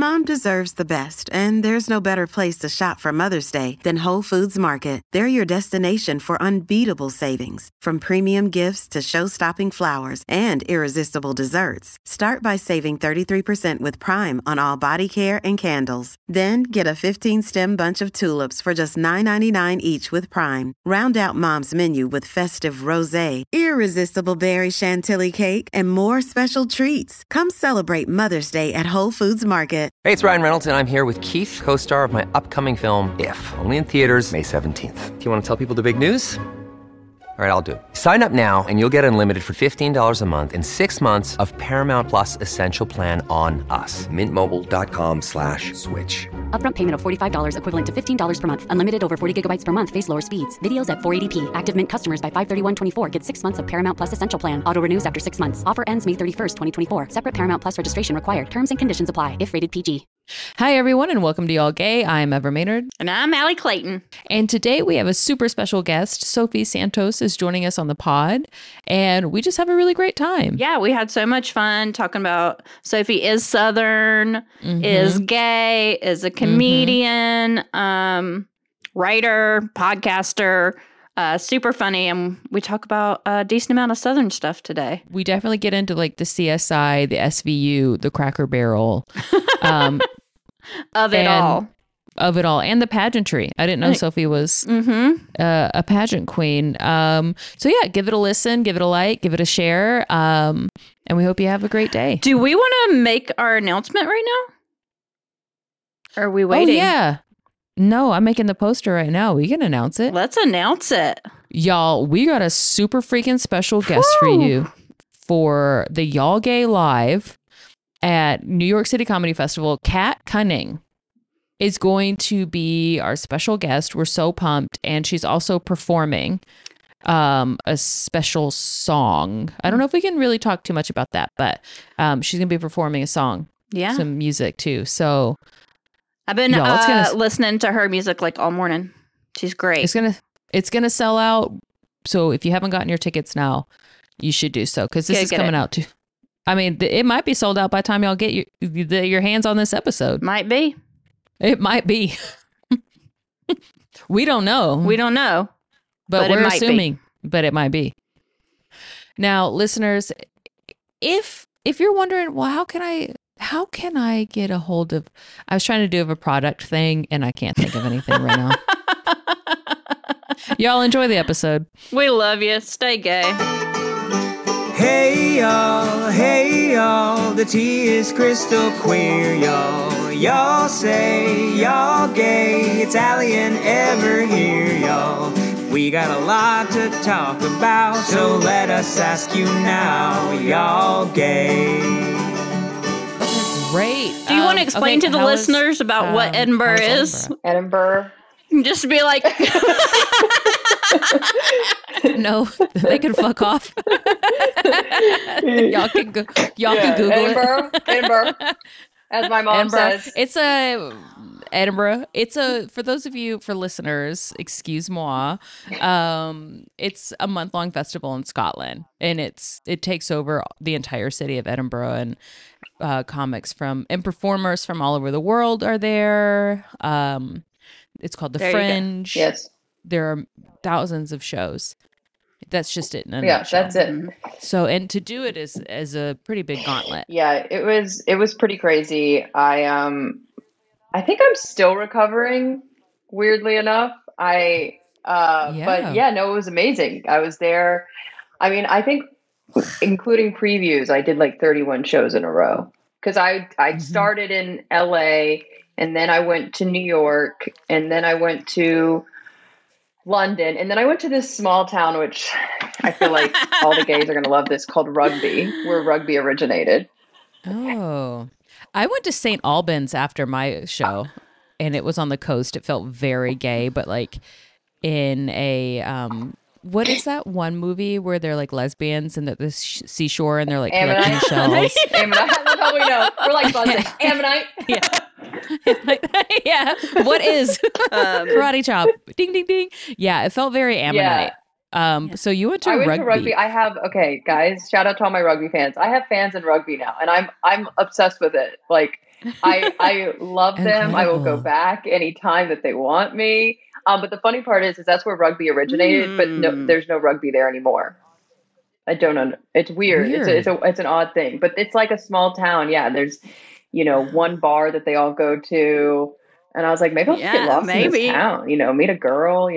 Mom deserves the best, and there's no better place to shop for Mother's Day than Whole Foods Market. They're your destination for unbeatable savings, from premium gifts to show-stopping flowers and irresistible desserts. Start by saving 33% with Prime on all body care and candles. Then get a 15-stem bunch of tulips for just $9.99 each with Prime. Round out Mom's menu with festive rosé, irresistible berry chantilly cake, and more special treats. Come celebrate Mother's Day at Whole Foods Market. Hey, it's Ryan Reynolds, and I'm here with Keith, co-star of my upcoming film, If, only in theaters May 17th. Do you want to tell people the big news? All right, I'll do it. Sign up now and you'll get unlimited for $15 a month and 6 months of Paramount Plus Essential Plan on us. MintMobile.com/switch. Upfront payment of $45 equivalent to $15 per month. Unlimited over 40 gigabytes per month. Face lower speeds. Videos at 480p. Active Mint customers by 531.24 get 6 months of Paramount Plus Essential Plan. Auto renews after 6 months. Offer ends May 31st, 2024. Separate Paramount Plus registration required. Terms and conditions apply if rated PG. Hi, everyone, and welcome to Y'all Gay. I'm Ever Maynard. And I'm Allie Clayton. And today we have a super special guest. Sophie Santos is joining us on the pod, and we just have a really great time. Yeah, we had so much fun talking about Sophie is Southern, is gay, is a comedian, writer, podcaster, super funny. And we talk about a decent amount of Southern stuff today. We definitely get into like the CSI, the SVU, the Cracker Barrel. Of it all. And the pageantry. I didn't know Sophie was a pageant queen. So yeah, give it a listen, give it a like, give it a share. And we hope you have a great day. Do we want to make our announcement right now? Or are we waiting? Oh, yeah. No, I'm making the poster right now. We can announce it. Let's announce it. Y'all, we got a super freaking special guest for you for the Y'all Gay Live at New York City Comedy Festival. Kat Cunning is going to be our special guest. We're so pumped. And she's also performing a special song. I don't know if we can really talk too much about that, but she's going to be performing a song. Yeah. Some music too. So I've been listening to her music like all morning. She's great. It's gonna sell out. So if you haven't gotten your tickets now, you should do so, because this is coming out too. I mean, it might be sold out by the time y'all get your hands on this episode. Might be. It might be. We don't know. We don't know. But we're assuming. But it might be. Now, listeners, if you're wondering, well, how can I get a hold of, I was trying to do a product thing and I can't think of anything right now. Y'all enjoy the episode. We love you. Stay gay. Hey y'all, the tea is crystal queer, y'all. Y'all say y'all gay, it's Allie and Ever here, y'all. We got a lot to talk about, so let us ask you now, y'all gay? Great. Do you want to explain to the listeners about what Edinburgh is? Edinburgh. Just be like... No, they can fuck off. Y'all can Google it. Edinburgh, as my mom says. It's Edinburgh. For those of you, for listeners, excuse moi. It's a month-long festival in Scotland, and it takes over the entire city of Edinburgh, and comics and performers from all over the world are there. It's called The Fringe. Yes. There are thousands of shows. That's just it in a nutshell. That's it. So, and to do it is a pretty big gauntlet. Yeah, it was pretty crazy. I think I'm still recovering, weirdly enough. But yeah, no, it was amazing. I was there. I mean, I think including previews, I did like 31 shows in a row, because I started in LA, and then I went to New York, and then I went to London, and then I went to this small town, which I feel like all the gays are going to love this, called Rugby, where rugby originated. Oh, I went to St. Albans after my show, and it was on the coast. It felt very gay, but like in a, what is that one movie where they're like lesbians and at the seashore and they're like collecting shells? Ammonite, that's all we know. We're like buzzing. Ammonite. Yeah. Yeah. What is karate chop? Ding, ding, ding. Yeah. It felt very Ammonite. Yeah. So you went to rugby. I went to rugby. I have, okay, guys, shout out to all my rugby fans. I have fans in rugby now, and I'm obsessed with it. Like, I love them. I will go back anytime that they want me. But the funny part is that's where rugby originated, but no, there's no rugby there anymore. I don't know. It's weird. It's an odd thing, but it's like a small town. Yeah. There's, one bar that they all go to. And I was like, maybe I'll just get lost in this town, meet a girl,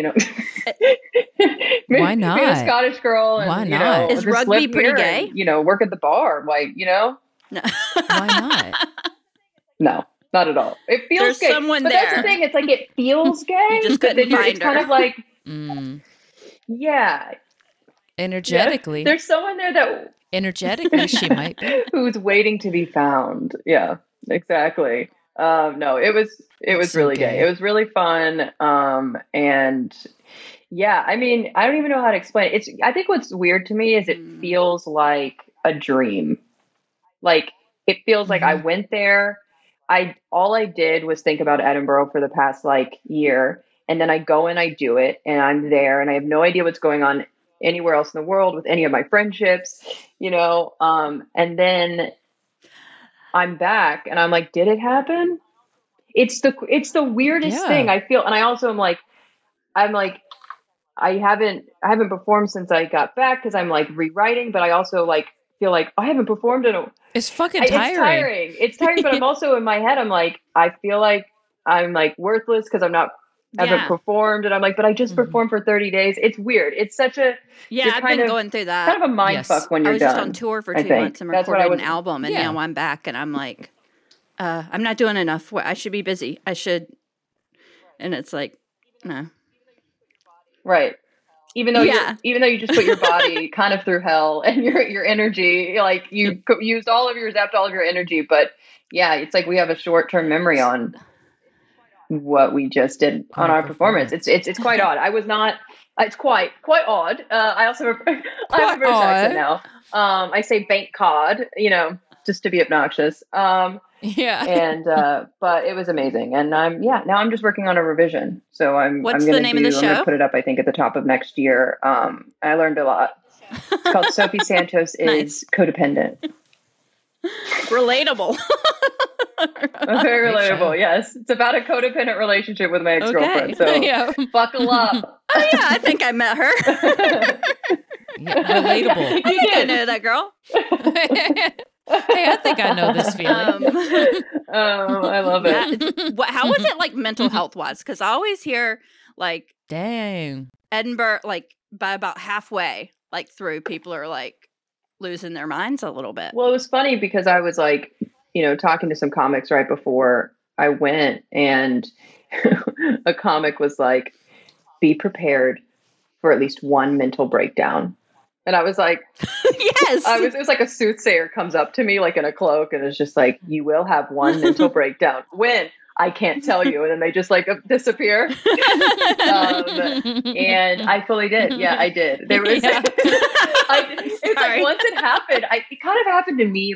Why not? Meet a Scottish girl. And, why not? Is rugby pretty gay? And, work at the bar. Like, No. Why not? No, not at all. It feels There's gay. someone but there. that's the thing. It's like, it feels gay. You just couldn't find it's kind her. of like, Energetically. There's someone there that energetically she might be. Who's waiting to be found. Yeah, exactly. No, it was really gay. It was really fun. And yeah, I mean, I don't even know how to explain it. I think what's weird to me is it feels like a dream. Like it feels like I went there. All I did was think about Edinburgh for the past year. And then I go and I do it and I'm there and I have no idea what's going on anywhere else in the world with any of my friendships, and then I'm back and I'm like, did it happen? It's the weirdest thing I feel. And I also am like, I haven't performed since I got back because I'm rewriting, but I also feel like I haven't performed in a. It's fucking tiring. It's tiring, but I'm also in my head. I'm like, I feel like I'm worthless because I'm not. Haven't performed, and I'm like, but I just performed for 30 days. It's weird. It's such a I've been going through that. Kind of a mind fuck when you're done. I was just on tour for 2 months and recorded an album, and now I'm back, and I'm like, I'm not doing enough. I should be busy. I should, and it's like, no, right. Even though you just put your body kind of through hell, and your energy, you used all of your energy, but yeah, it's like we have a short-term memory on what we just did on our performance. It's quite odd. I was not. It's quite odd. I also have a British accent now. I say bank cod, just to be obnoxious. Yeah. And but it was amazing, and now I'm just working on a revision. So What's the name of the show? I'm gonna put it up, I think, at the top of next year. I learned a lot. It's called Sophie Santos is Codependent. Relatable. Very relatable, yes. It's about a codependent relationship with my ex-girlfriend. So buckle up. Oh yeah, I think I met her. Relatable. I think I know that girl. Hey, I think I know this feeling. I love it. How was it mental health wise? Because I always hear dang, Edinburgh, by about halfway through, people are losing their minds a little bit. Well, it was funny because I was talking to some comics right before I went, and a comic was like, be prepared for at least one mental breakdown. And I was like, yes, it was like a soothsayer comes up to me in a cloak and is just like, you will have one mental breakdown. When? I can't tell you. And then they just disappear. And I fully did. Yeah, I did. There was, it's once it happened, it kind of happened to me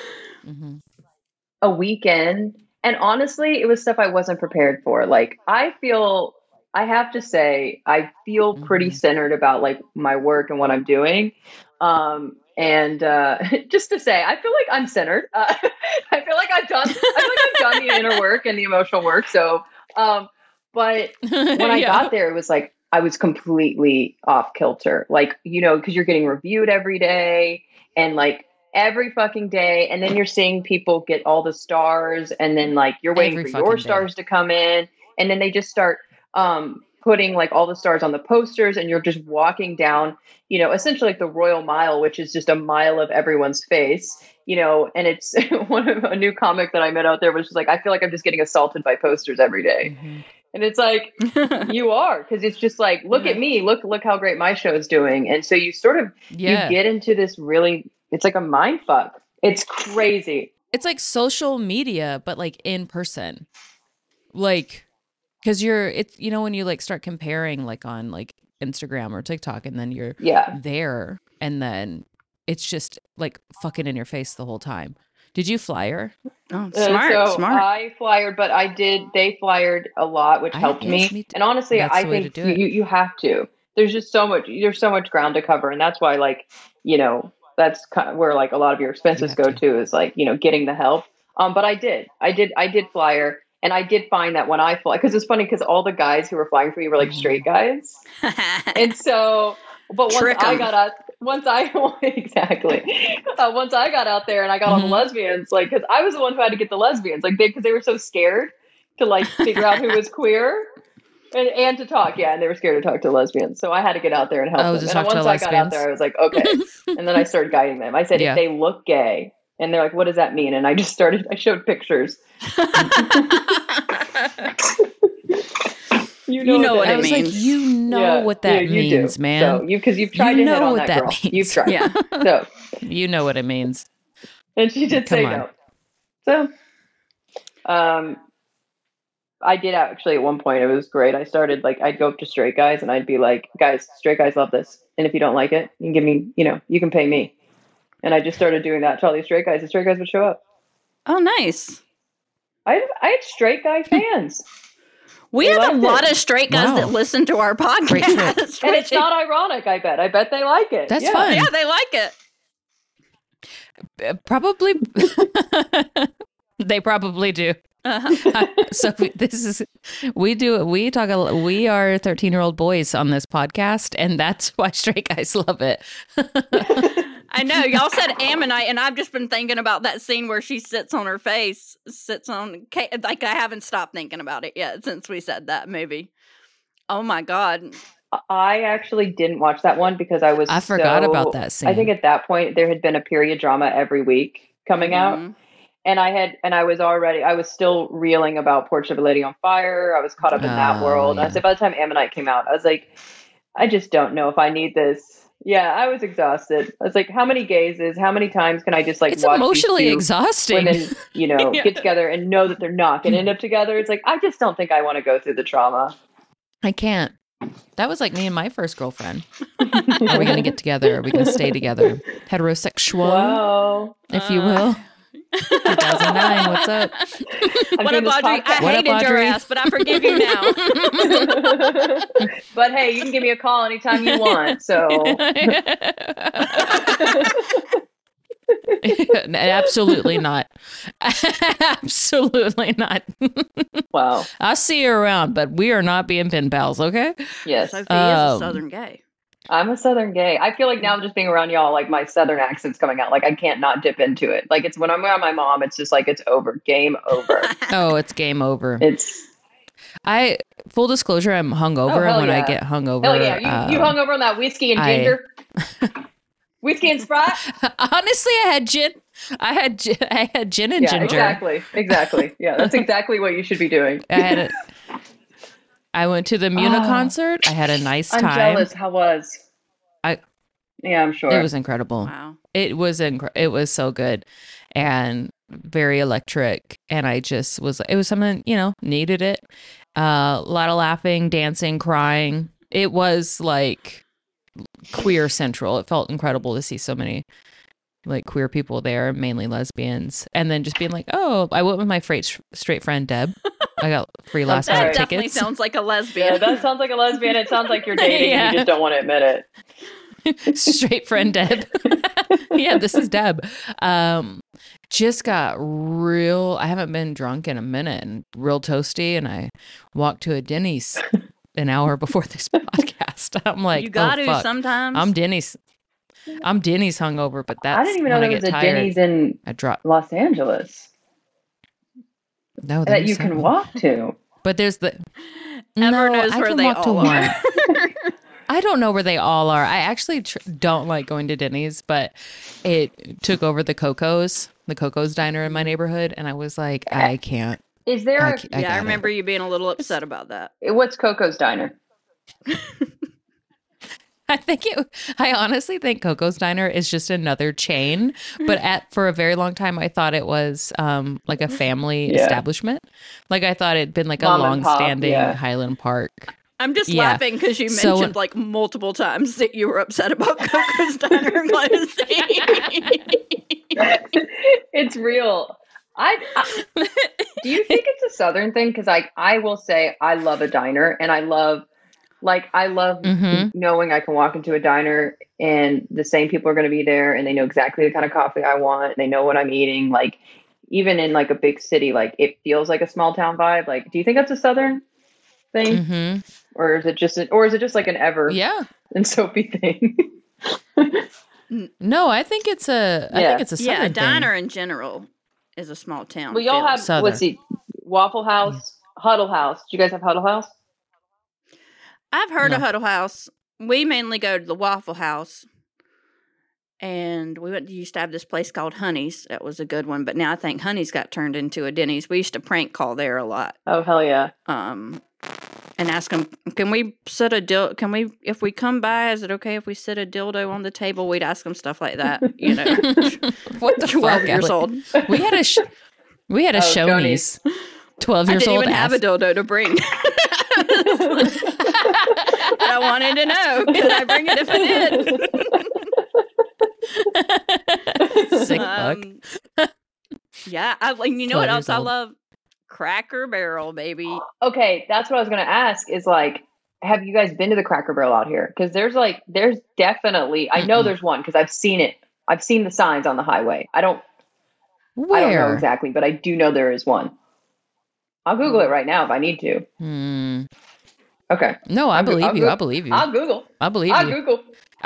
a weekend. And honestly, it was stuff I wasn't prepared for. I have to say, I feel pretty centered about my work and what I'm doing. And just to say, I feel like I'm centered. I feel like I've done the inner work and the emotional work. So, but when I got there, it was I was completely off kilter. Because you're getting reviewed every day and every fucking day. And then you're seeing people get all the stars. And then you're waiting for your stars to come in. And then they just start putting all the stars on the posters, and you're just walking down, essentially the Royal Mile, which is just a mile of everyone's face, and it's a new comic that I met out there was just I feel like I'm just getting assaulted by posters every day. Mm-hmm. And it's you are, because it's just look at me, look how great my show is doing. And so you sort of, you get into this really, it's like a mind fuck. It's crazy. It's like social media, but in person. Because when you start comparing on Instagram or TikTok, and then you're there, and then it's just fucking in your face the whole time. Did you flyer? Oh, smart. I flyered, but they flyered a lot, which helped me. And honestly, I think you have to. There's just so much ground to cover, and that's why that's kind of where a lot of your expenses go to is getting the help. But I did fly her. And I did find that when I fly, because it's funny because all the guys who were flying for me were like straight guys. And so, but once I got out, exactly. Once I got out there and I got on the lesbians, like, because I was the one who had to get the lesbians, like, because they were so scared to like figure out who was queer and to talk. Yeah. And they were scared to talk to lesbians. So I had to get out there and help them. And once I got out there, I was like, okay. And then I started guiding them. I said, if they look gay, and they're like, what does that mean? And I showed pictures. You know what it means. Like, you know what that means, man. So because you've tried to hit on that girl. Means. You've tried. Yeah. So you know what it means. And she did say no. So I did actually at one point. It was great. I started like I'd go up to straight guys and I'd be like, guys, straight guys love this. And if you don't like it, you can give me, you can pay me. And I just started doing that to all these straight guys. The straight guys would show up. Oh, nice. I had straight guy fans. We have a lot of straight guys that listen to our podcast. And it's not ironic, I bet. I bet they like it. That's fun. Yeah, they like it. Probably. They probably do. So we are 13-year-old boys on this podcast, and that's why straight guys love it. I know y'all said Ammonite, and I've just been thinking about that scene where she sits on her face, like I haven't stopped thinking about it yet since we said that movie. Oh my God. I actually didn't watch that one because I forgot about that scene. I think at that point there had been a period drama every week coming out. And I was still reeling about Portrait of a Lady on Fire. I was caught up in that world. Yeah. I said by the time Ammonite came out, I was like, I just don't know if I need this. Yeah, I was exhausted. I was like, how many gazes? How many times can I just like it's watch emotionally exhausting. Women, get together and know that they're not going to end up together? It's like, I just don't think I want to go through the trauma. I can't. That was like me and my first girlfriend. Are we going to get together? Are we going to stay together? Heterosexual, if you will. 2009, what's up? What up, Audrey? I hated your ass, but I forgive you now. But hey, you can give me a call anytime you want. So absolutely not. Absolutely not. Wow. I'll see you around, but we are not being pen pals, okay? Yes. Sophie is a Southern gay. I'm a Southern gay. I feel like now just being around y'all, like my Southern accent's coming out. Like I can't not dip into it. Like it's when I'm around my mom, it's just like it's over. Game over. Oh, it's game over. Full disclosure, I'm hungover, and when I get hungover, hell yeah, you hung over on that whiskey and ginger, whiskey and Sprite. Honestly, I had gin. I had gin and ginger. Exactly. Yeah, that's exactly what you should be doing. I went to the Muna concert. I had a nice time. I'm jealous. How was? Yeah, I'm sure. It was incredible. Wow. It was it was so good and very electric. And I just it was something, needed it. A lot of laughing, dancing, crying. It was like queer central. It felt incredible to see so many like queer people there, mainly lesbians. And then just being like, oh, I went with my straight friend, Deb. I got free last minute tickets. That definitely sounds like a lesbian. Yeah, that sounds like a lesbian. It sounds like you're dating and you just don't want to admit it. Straight friend Deb. Yeah, this is Deb. Just got I haven't been drunk in a minute and real toasty. And I walked to a Denny's an hour before this podcast. I'm like, you got to sometimes. I'm Denny's hungover, but that's I didn't even know there was a Denny's in Los Angeles. No, that you can walk to. But there's Ever knows where they all are. I don't know where they all are. I actually don't like going to Denny's, but it took over the Coco's diner in my neighborhood, and I was like, I can't. Is there? I remember you being a little upset about that. What's Coco's diner? I honestly think Coco's Diner is just another chain, but for a very long time I thought it was like a family establishment. Like I thought it'd been like a long-standing Highland Park. I'm just laughing because you mentioned like multiple times that you were upset about Coco's Diner closing. It's real. Do you think it's a Southern thing? Because I will say I love a diner, and I love knowing I can walk into a diner and the same people are going to be there, and they know exactly the kind of coffee I want. And they know what I'm eating. Like even in like a big city, like it feels like a small town vibe. Like, do you think that's a Southern thing? Mm-hmm. Or is it just like an Ever and Soapy thing? No, I think it's a Southern a diner thing. in general is a small town. Well, y'all have Southern. let's see, Waffle House, Huddle House. Do you guys have Huddle House? I've heard of Huddle House. We mainly go to the Waffle House. And we used to have this place called Honey's. That was a good one. But now I think Honey's got turned into a Denny's. We used to prank call there a lot. Oh, hell yeah. And ask them, can we set a dildo? If we come by, is it okay if we set a dildo on the table? We'd ask them stuff like that. You know, what the 12 fuck, years old. We had a Shoney's. 12 years old. I didn't even have a dildo to bring. I wanted to know, could I bring it if I did? Sick fuck. Yeah, you know what else I love? Cracker Barrel, baby. Okay, that's what I was going to ask is like, have you guys been to the Cracker Barrel out here? Because there's definitely, I know there's one because I've seen it. I've seen the signs on the highway. I don't know exactly, but I do know there is one. I'll Google it right now if I need to. Okay. No, I believe you. I believe you. I'll Google. I believe you. I'll Google.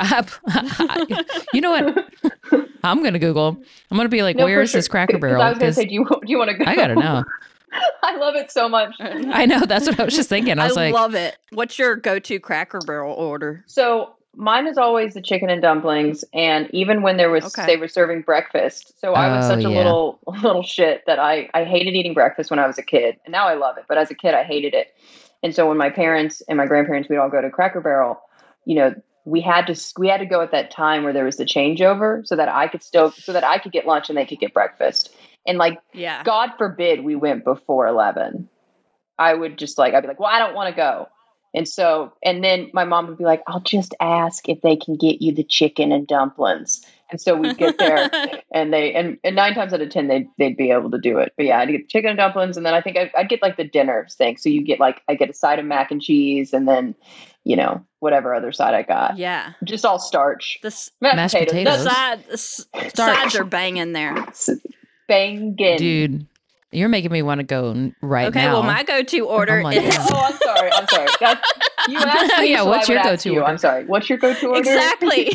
You know what? I'm going to Google. I'm going to be like, where is this Cracker Barrel? I was going to say, do you want to go? I got to know. I love it so much. I know. That's what I was just thinking. I love it. What's your go-to Cracker Barrel order? So mine is always the chicken and dumplings. And even when they were serving breakfast. So I was such a little shit that I hated eating breakfast when I was a kid. And now I love it. But as a kid, I hated it. And so when my parents and my grandparents, we'd all go to Cracker Barrel, you know, we had to go at that time where there was the changeover so that I could get lunch and they could get breakfast. And like, God forbid we went before 11. I'd be like, well, I don't want to go. And then my mom would be like, I'll just ask if they can get you the chicken and dumplings. And so we'd get there and 9 times out of 10, they'd be able to do it. But yeah, I'd get chicken and dumplings. And then I think I'd get like the dinner thing. So I get a side of mac and cheese and then, you know, whatever other side I got. Yeah. Just all starch. Mashed potatoes. The sides are banging there. Banging. Dude, you're making me want to go right now. Okay, well, my go-to order is... Oh, I'm sorry. You asked me, what's your go-to order? I'm sorry. What's your go-to order? Exactly.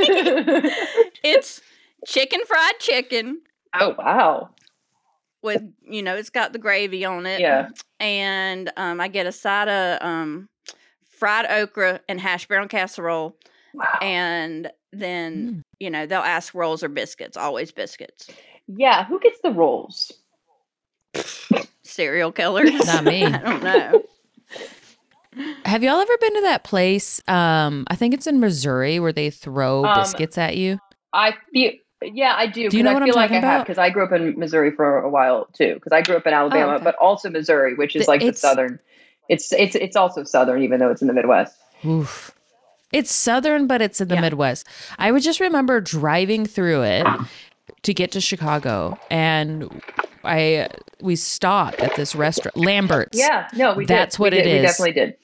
It's fried chicken. Oh, wow. With, you know, it's got the gravy on it. Yeah. And I get a side of fried okra and hash brown casserole. Wow. And then, you know, they'll ask rolls or biscuits. Always biscuits. Yeah. Who gets the rolls? Serial killers. Not me. I don't know. Have y'all ever been to that place? I think it's in Missouri where they throw biscuits at you. I do. Do you know what I'm talking about? Because I grew up in Missouri for a while too. Because I grew up in Alabama, but also Missouri, which is the southern. It's also southern, even though it's in the Midwest. Oof. It's southern, but it's in the Midwest. I would just remember driving through it to get to Chicago, and we stopped at this restaurant, Lambert's. Yeah, no, we did. That's what it is. We definitely did.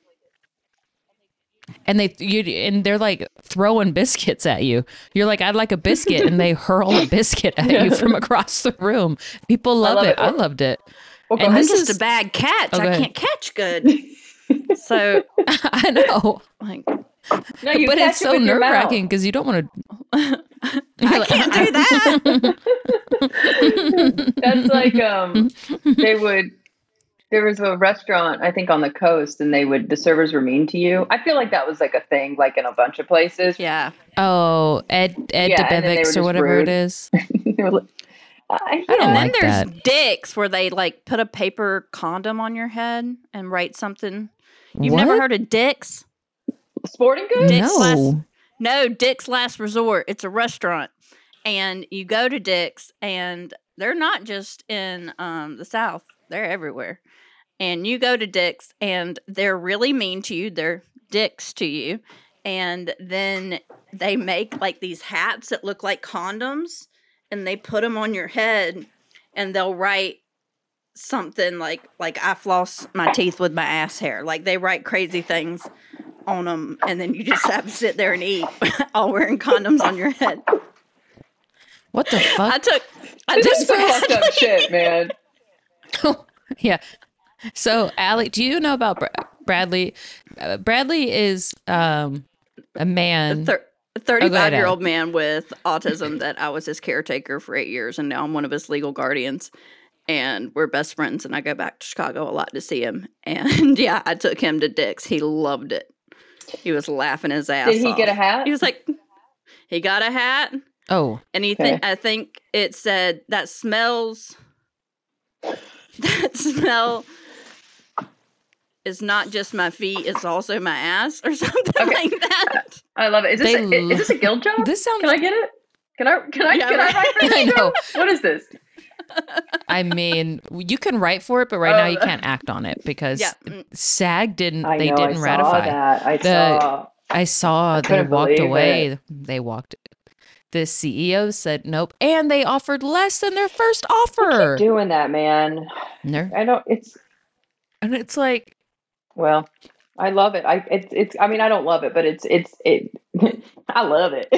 And they're like throwing biscuits at you. You're like, I'd like a biscuit, and they hurl a biscuit at you from across the room. People love it. I loved it. Okay. And this is a bad catch. I can't catch good. So I know. Like, no, but it's so nerve-wracking because you don't want to. I can't do that. That's like there was a restaurant, I think, on the coast, and the servers were mean to you. I feel like that was like a thing, like in a bunch of places. Yeah. Oh, Ed DeBevics or whatever rude. it is. I don't and like then there's that. dicks where they like put a paper condom on your head and write something. You've What? never heard of Dick's? Sporting goods? Dick's Last Resort. It's a restaurant. And you go to Dick's, and they're not just in the South. They're everywhere. And you go to Dick's, and they're really mean to you. They're dicks to you. And then they make like these hats that look like condoms, and they put them on your head, and they'll write something like I floss my teeth with my ass hair. Like they write crazy things on them, and then you just have to sit there and eat all wearing condoms on your head. What the fuck? I This is some fucked up shit, man. Yeah. So, Allie, do you know about Bradley? Bradley is a man. 35-year-old man with autism that I was his caretaker for 8 years, and now I'm one of his legal guardians. And we're best friends, and I go back to Chicago a lot to see him. And yeah, I took him to Dick's. He loved it. He was laughing his ass off. Did he get a hat? He was like, he got a hat. Oh. And I think it said, that smell is not just my feet, it's also my ass, or something like that. I love it. Is this a guild job? This sounds. Can I get it? Can I write for this? I know. What is this? I mean, you can write for it, but right now you can't act on it because SAG didn't. They didn't ratify that. I saw they walked away. They walked. The CEO said nope, and they offered less than their first offer. Keep doing that, man. I don't. It's like. Well, I love it. I mean, I don't love it, but I love it.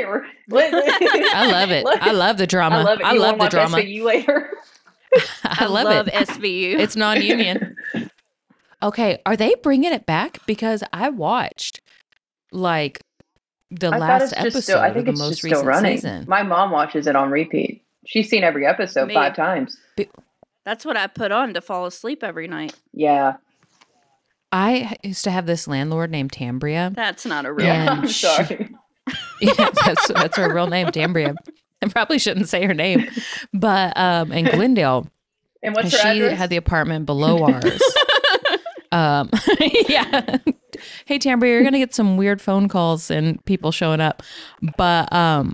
I love it. I love the drama. I love it. I love the drama. SVU later. I love it. SVU. It's non-union. Okay, are they bringing it back? Because I watched like the last episode of the most recent season. My mom watches it on repeat. She's seen every episode 5 times. That's what I put on to fall asleep every night. Yeah. I used to have this landlord named Tambria. That's not a real name. I'm sorry. Yeah, that's her real name, Tambria. I probably shouldn't say her name. But in Glendale. And what's her she address? had the apartment below ours. Yeah. Hey Tambria, you're gonna get some weird phone calls and people showing up. But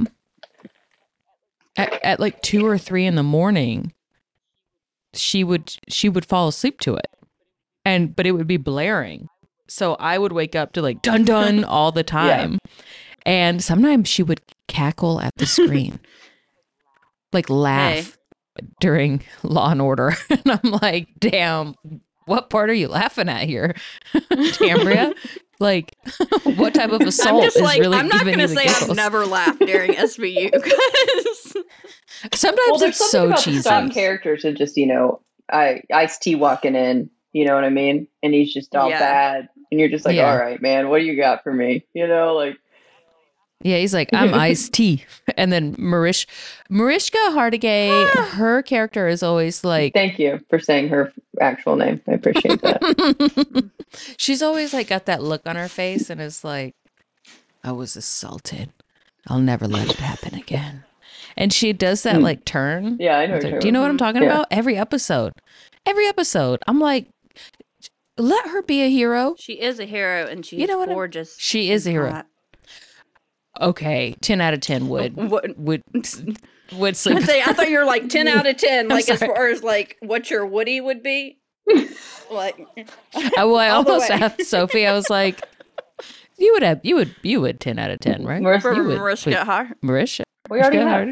at like 2 or 3 in the morning, she would fall asleep to it. But it would be blaring. So I would wake up to like dun dun all the time. Yeah. And sometimes she would cackle at the screen. Like laugh during Law and Order. And I'm like, damn, what part are you laughing at here? Tambria? Like, what type of assault is really I'm not going to say I've never laughed during SVU. Sometimes it's so cheesy. Some characters are just, Ice-T walking in. You know what I mean? And he's just all bad. And you're just like, all right, man, what do you got for me? Like. Yeah, he's like, I'm Ice-T. And then Mariska Hargitay, her character is always like. Thank you for saying her actual name. I appreciate that. She's always like got that look on her face and is like, I was assaulted. I'll never let it happen again. And she does that like turn. Yeah, I know. Like, do you know what I'm talking about? Every episode. I'm like, let her be a hero. She is a hero, and she's gorgeous. She is a hero. Hot. Okay, 10 out of 10 would sleep. I thought you were like 10 out of 10, like as far as like what your Woody would be. Like, I almost asked Sophie. I was like, you would 10 out of 10, right? Mariska. We already have.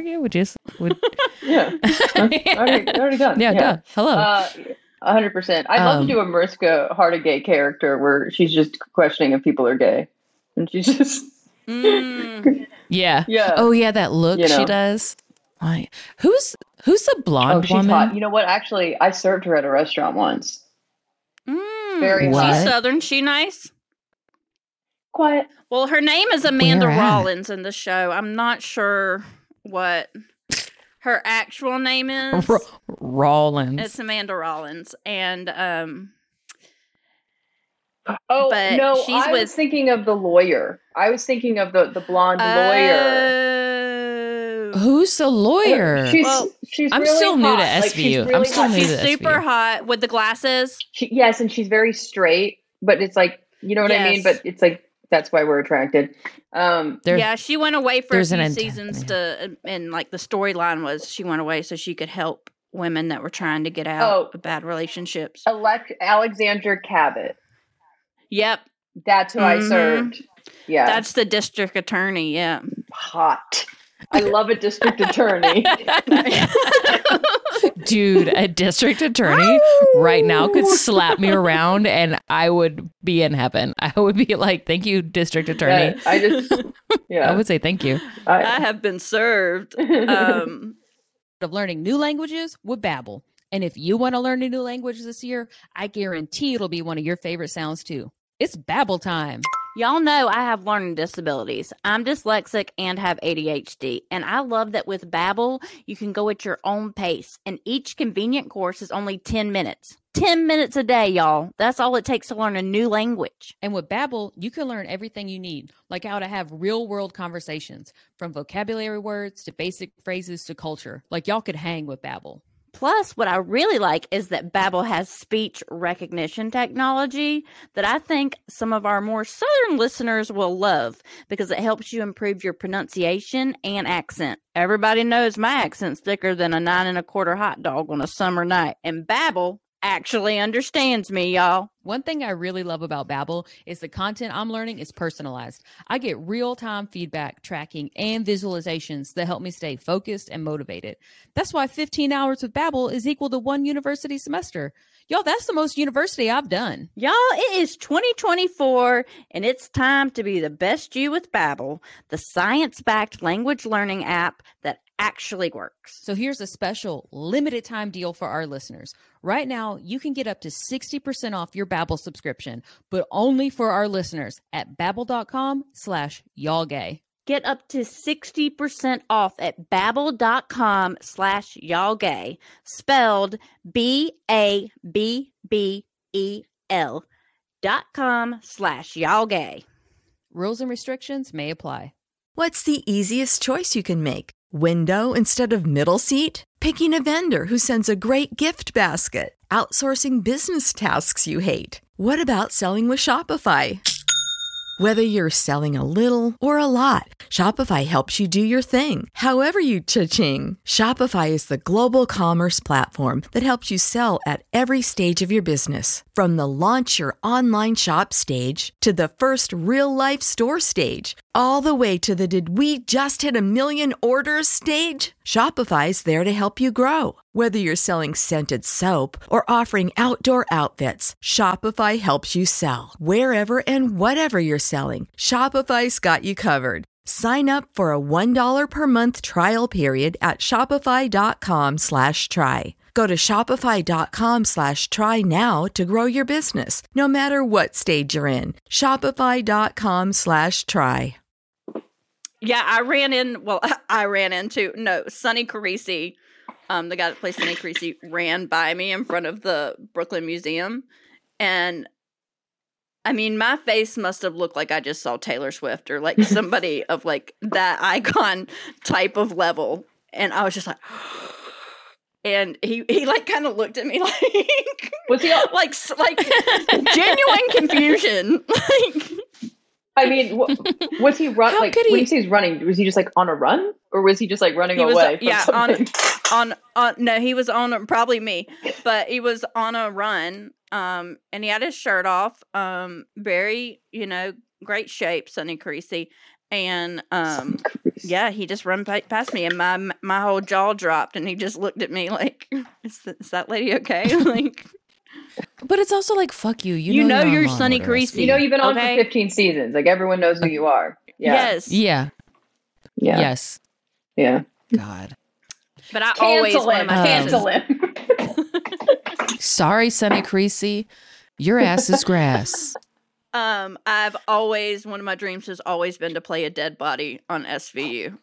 Yeah. already done. Yeah, duh. Hello. 100%. I'd love to do a Mariska Hargitay character where she's just questioning if people are gay. And she's just... Yeah. Oh, yeah, that look she does. Who's the blonde woman? Hot. You know what? Actually, I served her at a restaurant once. Very hot. She's Southern. She nice? Quiet. Well, her name is Amanda Rollins in the show. I'm not sure what her actual name is. Rollins. It's Amanda Rollins. And I was thinking of the lawyer. I was thinking of the blonde lawyer. Who's the lawyer? She's I'm really still new hot. to SVU. I'm still new to SVU. She's super hot with the glasses. Yes, and she's very straight, but it's like, you know what I mean? But it's like, that's why we're attracted. She went away for a few seasons and like the storyline was she went away so she could help women that were trying to get out of bad relationships. Alexandra Cabot. Yep. That's who I served. Yeah. That's the district attorney. Yeah. Hot. I love a district attorney. Dude, a district attorney right now could slap me around and I would be in heaven. I would be like, thank you, district attorney. I would say thank you. I have been served. of learning new languages with Babbel. And if you want to learn a new language this year, I guarantee it'll be one of your favorite sounds too. It's Babbel time. Y'all know I have learning disabilities. I'm dyslexic and have ADHD. And I love that with Babbel, you can go at your own pace. And each convenient course is only 10 minutes. 10 minutes a day, y'all. That's all it takes to learn a new language. And with Babbel, you can learn everything you need, like how to have real-world conversations, from vocabulary words to basic phrases to culture. Like y'all could hang with Babbel. Plus, what I really like is that Babbel has speech recognition technology that I think some of our more Southern listeners will love because it helps you improve your pronunciation and accent. Everybody knows my accent's thicker than a 9 1/4 hot dog on a summer night, and Babbel actually understands me, y'all. One thing I really love about Babbel is the content I'm learning is personalized. I get real-time feedback, tracking, and visualizations that help me stay focused and motivated. That's why 15 hours with Babbel is equal to 1 university semester. Y'all, that's the most university I've done. Y'all, it is 2024, and it's time to be the best you with Babbel, the science-backed language learning app that actually works. So here's a special limited time deal for our listeners. Right now, you can get up to 60% off your Babbel subscription, but only for our listeners at babbel.com/y'allgay. Get up to 60% off at babbel.com/y'allgay, spelled BABBEL.com/y'allgay. Rules and restrictions may apply. What's the easiest choice you can make? Window instead of middle seat? Picking a vendor who sends a great gift basket? Outsourcing business tasks you hate? What about selling with Shopify? Whether you're selling a little or a lot, Shopify helps you do your thing, however you cha-ching. Shopify is the global commerce platform that helps you sell at every stage of your business. From the launch your online shop stage to the first real-life store stage, all the way to the did we just hit 1 million orders stage. Shopify's there to help you grow. Whether you're selling scented soap or offering outdoor outfits, Shopify helps you sell. Wherever and whatever you're selling, Shopify's got you covered. Sign up for a $1 per month trial period at shopify.com/try. Go to shopify.com/try now to grow your business, no matter what stage you're in. Shopify.com/try. Yeah, Sonny Carisi, the guy that plays Sonny Carisi, ran by me in front of the Brooklyn Museum. And I mean, my face must have looked like I just saw Taylor Swift or like somebody of like that icon type of level. And I was just like, and he like kind of looked at me like, was he like genuine confusion? Like, I mean, was he run? Like when he says running, was he just like on a run, or was he just like running away? On no, he was on probably me, but he was on a run. And he had his shirt off. Very, great shape, Sonny Carisi, and yeah, he just ran past me, and my whole jaw dropped, and he just looked at me like, "Is that lady okay?" Like. But it's also like, fuck you. You know you're Sonny Carisi. You've been on for 15 seasons. Like, everyone knows who you are. Yeah. Yes. Yeah. Yes. Yeah. God. But I always want to cancel him. Sorry, Sonny Carisi. Your ass is grass. I've always, one of my dreams has always been to play a dead body on SVU.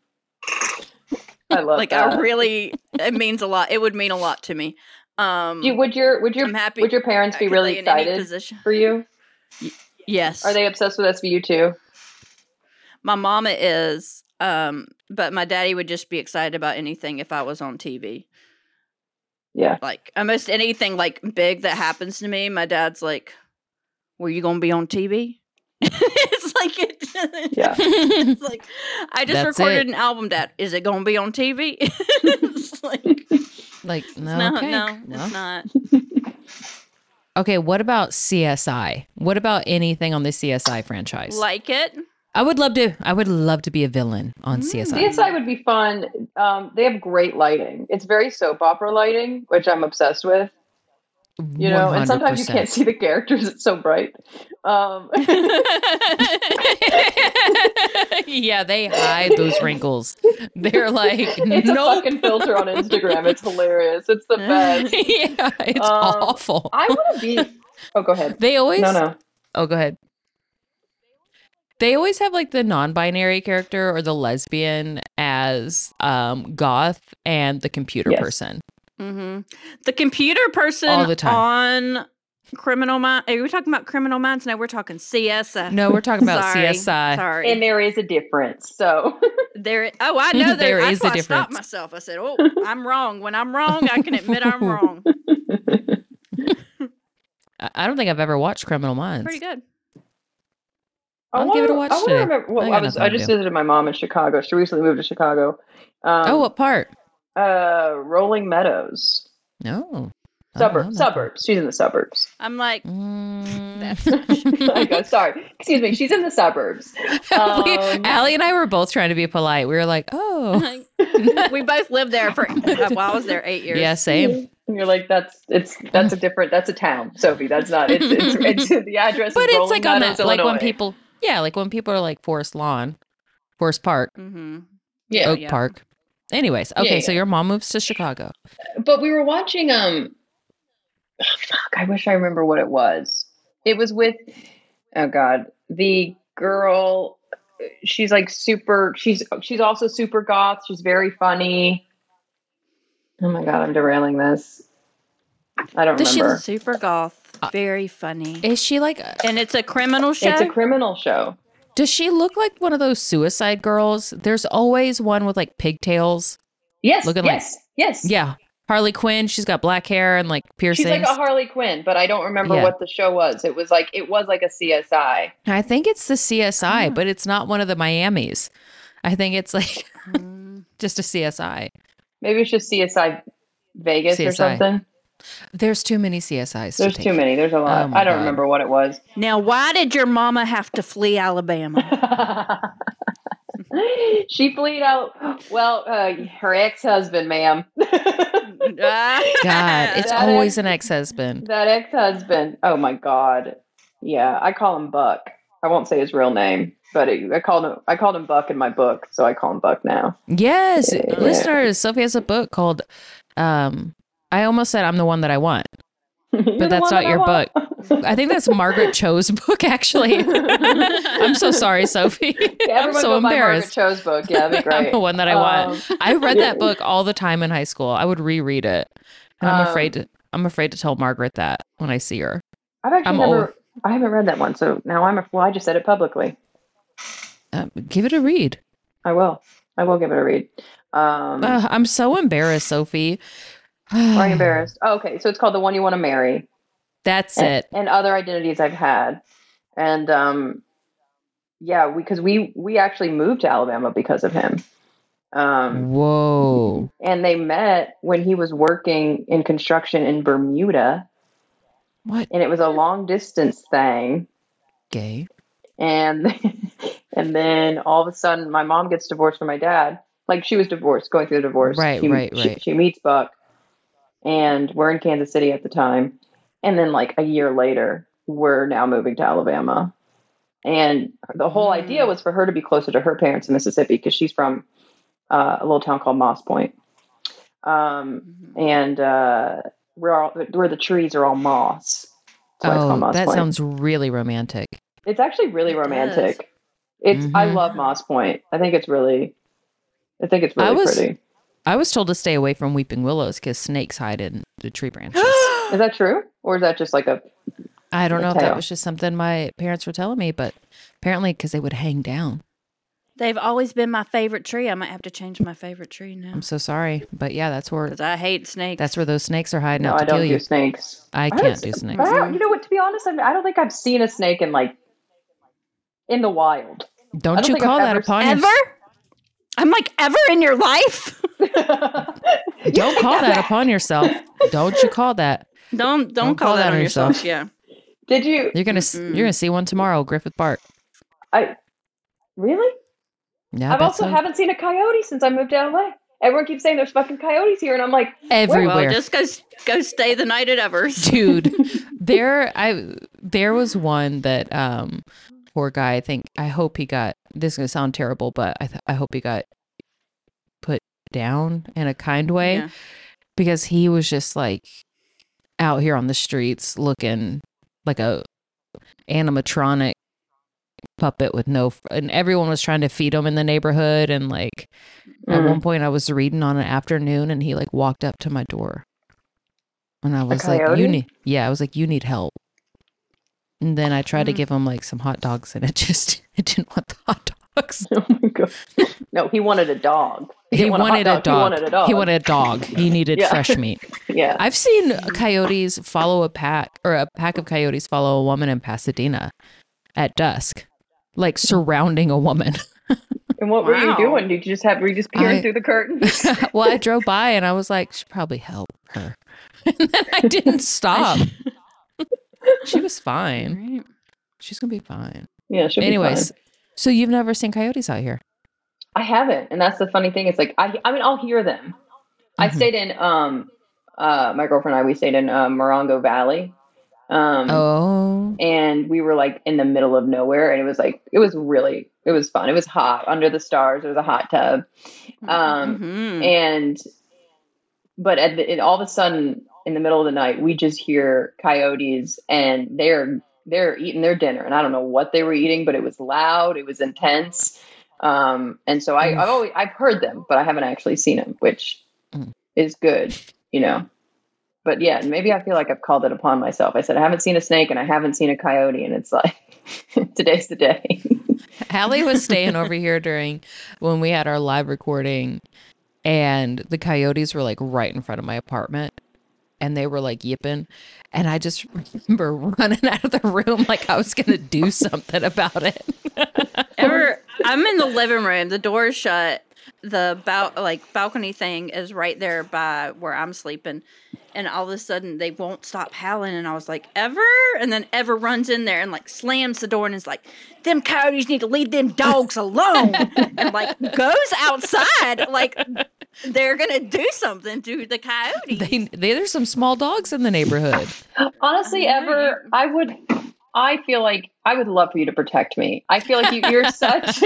I love that. It means a lot. It would mean a lot to me. Would your parents be really excited for you? Yes. Are they obsessed with SVU too? My mama is, but my daddy would just be excited about anything if I was on TV. Yeah. Like almost anything like big that happens to me, my dad's like, "Were you gonna be on TV?" It's like it's like I just recorded an album, Dad. Is it gonna be on TV? It's like no, it's not. Okay, what about CSI? What about anything on the CSI franchise? Like it? I would love to be a villain on CSI. CSI would be fun. They have great lighting. It's very soap opera lighting, which I'm obsessed with. You know, and sometimes you can't see the characters. It's so bright. Yeah, they hide those wrinkles. They're like, it's a fucking filter on Instagram. It's hilarious. It's the best. Yeah, it's awful. I want to be. Oh, go ahead. They always. No. Oh, go ahead. They always have like the non-binary character or the lesbian as goth and the computer person. Mm-hmm. The computer person all the time. On Criminal Minds. Are we talking about Criminal Minds? No, we're talking CSI. No, we're talking about CSI. Sorry. And there is a difference. So I know there is a difference. I stopped myself. I said, "Oh, I'm wrong. When I'm wrong, I can admit I'm wrong." I don't think I've ever watched Criminal Minds. Pretty good. I'll give it a watch today. I just visited my mom in Chicago. She recently moved to Chicago. What part? Rolling Meadows. No. Suburbs. She's in the suburbs. I'm like, that's I go, sorry. Excuse me. She's in the suburbs. Allie and I were both trying to be polite. We were like, oh. We both lived there for, I was there 8 years. Yeah, same. And you're like, that's a town, Sophie. That's not, it's the address. But is it's like on that, Illinois. like when people, like when people are like Forest Park, Oak Park. Anyways, okay, so your mom moves to Chicago. But we were watching, I wish I remember what it was. It was with, oh God, the girl, she's like super, she's also super goth. She's very funny. Oh my God, I'm derailing this. I don't remember. She's super goth, very funny. Is she like, and it's a criminal show? It's a criminal show. Does she look like one of those Suicide Girls? There's always one with like pigtails. Yes. Yes. Yeah. Harley Quinn. She's got black hair and like piercings. She's like a Harley Quinn, but I don't remember what the show was. It was like a CSI. I think it's the CSI, but it's not one of the Miamis. I think it's like just a CSI. Maybe it's just CSI Vegas or something. There's too many CSIs. There's too many. There's a lot. I don't remember what it was. Now, why did your mama have to flee Alabama? She fled out. Well, her ex-husband, ma'am. God, it's always an ex-husband. That ex-husband. Oh my God. Yeah, I call him Buck. I won't say his real name, but I called him Buck in my book, so I call him Buck now. Yes, listeners. Sophie has a book called. I almost said I'm the one that I want, but that's not your book. I think that's Margaret Cho's book, actually. I'm so sorry, Sophie. I'm so embarrassed. Margaret Cho's book. Yeah, that'd be great. I'm the one that I want. I read that book all the time in high school. I would reread it, and I'm afraid to tell Margaret that when I see her. I haven't read that one, so now I just said it publicly. Give it a read. I will give it a read. I'm so embarrassed, Sophie. Why are you embarrassed? Oh, okay, so it's called The One You Want to Marry. That's it. And other identities I've had. And because we actually moved to Alabama because of him. Whoa. And they met when he was working in construction in Bermuda. What? And it was a long distance thing. Gay. And then all of a sudden my mom gets divorced from my dad. Like she was divorced, going through the divorce. Right. She meets Buck. And we're in Kansas City at the time. And then like a year later, we're now moving to Alabama. And the whole idea was for her to be closer to her parents in Mississippi because she's from a little town called Moss Point. And where the trees are all moss. So that sounds really romantic. It's actually really romantic. I love Moss Point. I think it's really pretty. I was told to stay away from weeping willows because snakes hide in the tree branches. Is that true? Or is that just like I don't know if that was just something my parents were telling me, but apparently because they would hang down. They've always been my favorite tree. I might have to change my favorite tree now. I'm so sorry. But yeah, that's where... Because I hate snakes. That's where those snakes are hiding out to kill you. I don't do snakes. I can't do snakes. You know what? To be honest, I don't think I've seen a snake in the wild. Don't you call that upon yourself. Ever? I'm like, ever in your life? Don't call that upon yourself. Don't you call that. Don't call that on yourself. Yeah. Did you? You're gonna see one tomorrow, Griffith Park. Really? Yeah. I've also haven't seen a coyote since I moved to LA. Everyone keeps saying there's fucking coyotes here, and I'm like, everywhere. Well, just go stay the night at Evers, dude. There was one that poor guy. I hope he got. This is gonna sound terrible, but I hope he got put down in a kind way, because he was just like out here on the streets looking like a animatronic puppet with and everyone was trying to feed him in the neighborhood, and like at one point I was reading on an afternoon and he like walked up to my door and I was like, you need help. And then I tried to give him like some hot dogs and it didn't want the hot dogs. Oh my God. No, he wanted a dog. He wanted a dog. He wanted a dog. He needed fresh meat. Yeah. I've seen coyotes follow a pack of coyotes follow a woman in Pasadena at dusk, like surrounding a woman. And what were you doing? Were you just peering through the curtain? Well, I drove by and I was like, should probably help her. And then I didn't stop. She was fine. Right. She's going to be fine. Yeah, she'll be fine. So you've never seen coyotes out here? I haven't. And that's the funny thing. It's like, I mean, I'll hear them. Mm-hmm. I stayed in, my girlfriend and I, we stayed in Morongo Valley. And we were like in the middle of nowhere, and it was fun. It was hot under the stars. It was a hot tub. But all of a sudden in the middle of the night, we just hear coyotes, and they're eating their dinner, and I don't know what they were eating, but it was loud. It was intense. And so I've heard them, but I haven't actually seen them, which is good, But yeah, maybe I feel like I've called it upon myself. I said, I haven't seen a snake and I haven't seen a coyote. And it's like, today's the day. Hallie was staying over here when we had our live recording, and the coyotes were like right in front of my apartment, and they were like yipping. And I just remember running out of the room like I was going to do something about it. I'm in the living room. The door is shut. The balcony thing is right there by where I'm sleeping. And all of a sudden, they won't stop howling. And I was like, Ever? And then Ever runs in there and, like, slams the door and is like, them coyotes need to leave them dogs alone. And, like, goes outside. Like, they're going to do something to the coyotes. There's some small dogs in the neighborhood. Honestly, Ever, I feel like I would love for you to protect me. I feel like you're such...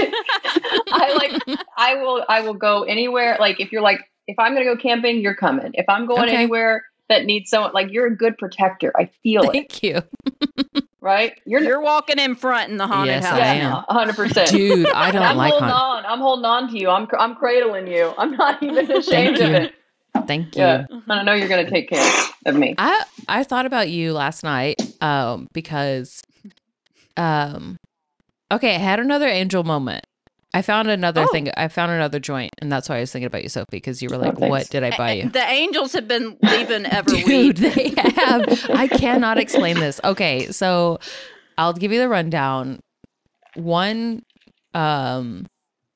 I will go anywhere. Like, if I'm going to go camping, you're coming. If I'm going anywhere that needs someone, like, you're a good protector. I feel it. Thank you. Right? You're walking in front in the haunted house. I am. 100%. Dude, I don't I'm like holding on. I'm holding on to you. I'm cradling you. I'm not even ashamed of it. Thank you. Yeah. I know you're going to take care of me. I thought about you last night because I had another angel moment. I found another thing. I found another joint, and that's why I was thinking about you, Sophie, because you were like, what did I buy you? The angels have been leaving every week. They have. I cannot explain this. Okay, so I'll give you the rundown. One night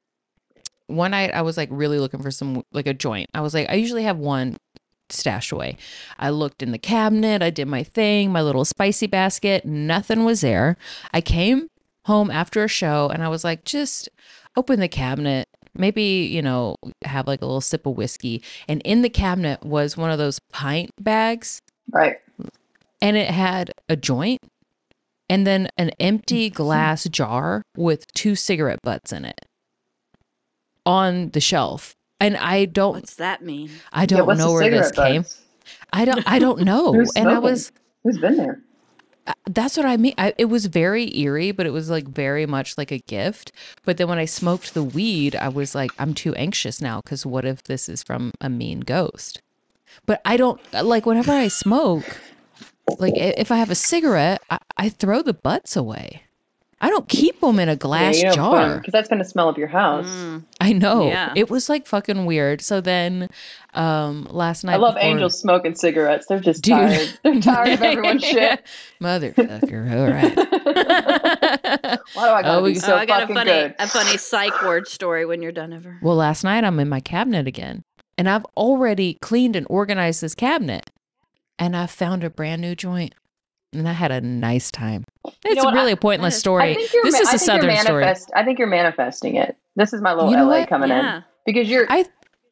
I was like really looking for a joint. I was like, I usually have one stashed away. I looked in the cabinet. I did my thing, my little spicy basket. Nothing was there. I came home after a show, and I was like, just open the cabinet, maybe, have like a little sip of whiskey. And in the cabinet was one of those pint bags. Right. And it had a joint and then an empty glass jar with 2 cigarette butts in it on the shelf. And what's that mean? I don't know where this came. I don't know. Who's been there? That's what I mean. It was very eerie, but it was like very much like a gift. But then when I smoked the weed, I was like, I'm too anxious now, because what if this is from a mean ghost? But I don't, like, whenever I smoke, like if I have a cigarette, I throw the butts away. I don't keep them in a glass jar. Because that's going to smell up your house. I know. Yeah. It was like fucking weird. So then last night. I love angels smoking cigarettes. They're just tired. They're tired of everyone's shit. Motherfucker. All right. Why do I gotta be so fucking good? A funny psych word story when you're done, Ever. Well, last night I'm in my cabinet again. And I've already cleaned and organized this cabinet. And I found a brand new joint. And I had a nice time. It's really a pointless story. This is a Southern story. I think you're manifesting it. This is my little LA coming in. Because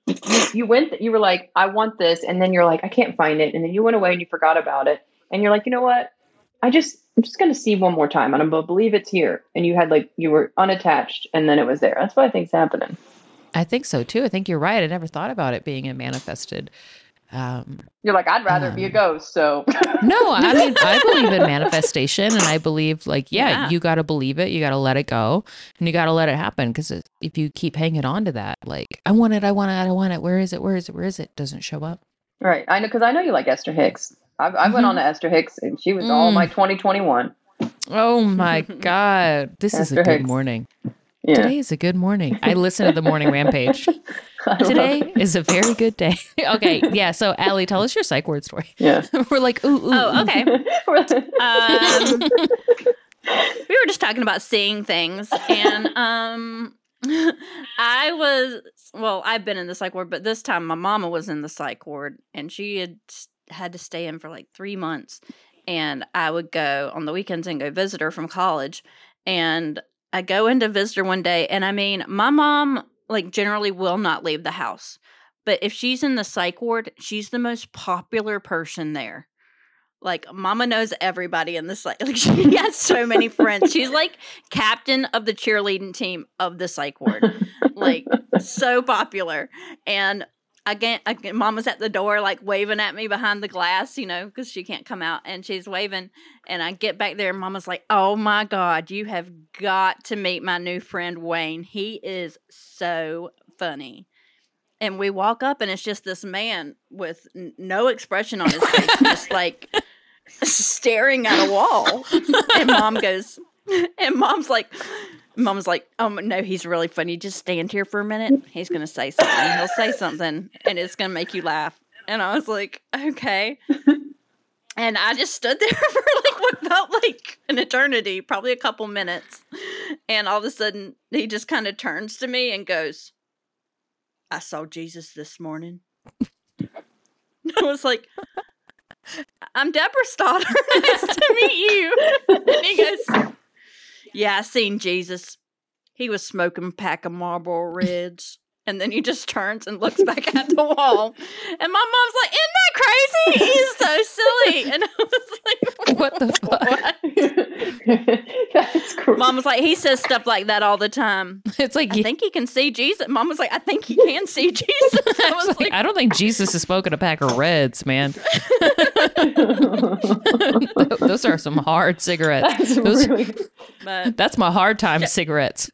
you went, you were like, I want this. And then you're like, I can't find it. And then you went away and you forgot about it. And you're like, you know what? I'm just going to see one more time and I'm going to believe it's here. And you had you were unattached and then it was there. That's what I think's happening. I think so too. I think you're right. I never thought about it being a manifested. You're like, I'd rather be a ghost. So no, I mean, I believe in manifestation and I believe you got to believe it. You got to let it go and you got to let it happen. Cause if you keep hanging on to that, I want it. Where is it? Doesn't show up. Right. I know. Cause I know you like Esther Hicks. I went on to Esther Hicks and she was all my 2021. Oh my God. This is a good morning. Yeah. Today is a good morning. I listen to the Morning Rampage. Today is a very good day. Okay. Yeah. So Allie, tell us your psych ward story. Yeah. We're like, ooh. Oh, okay. We were just talking about seeing things and, I've been in the psych ward, but this time my mama was in the psych ward and she had to stay in for 3 months. And I would go on the weekends and go visit her from college. And I go in to visit her one day. And I mean, my mom, generally will not leave the house. But if she's in the psych ward, she's the most popular person there. Mama knows everybody in the psych. She has so many friends. She's captain of the cheerleading team of the psych ward. So popular. And again, Mama's at the door, waving at me behind the glass, because she can't come out. And she's waving. And I get back there and Mama's like, oh my God, you have got to meet my new friend, Wayne. He is so funny. And we walk up and it's just this man with no expression on his face, just staring at a wall. And Mom's like, oh no, he's really funny. Just stand here for a minute. He's going to say something. He'll say something and it's going to make you laugh. And I was like, okay. And I just stood there for what felt like an eternity, probably a couple minutes. And all of a sudden he just kind of turns to me and goes, I saw Jesus this morning. I was like, I'm Deborah's daughter. Nice to meet you. And he goes, yeah, I seen Jesus. He was smoking a pack of Marlboro Reds. And then he just turns and looks back at the wall. And my mom's like, isn't that crazy? He's so silly. And I was like, what the fuck? That's cool. Mom was like, he says stuff like that all the time. It's I think he can see Jesus. Mom was like, I think he can see Jesus. I was I don't think Jesus is smoking a pack of Reds, man. Those are some hard cigarettes. That's my hard time cigarettes.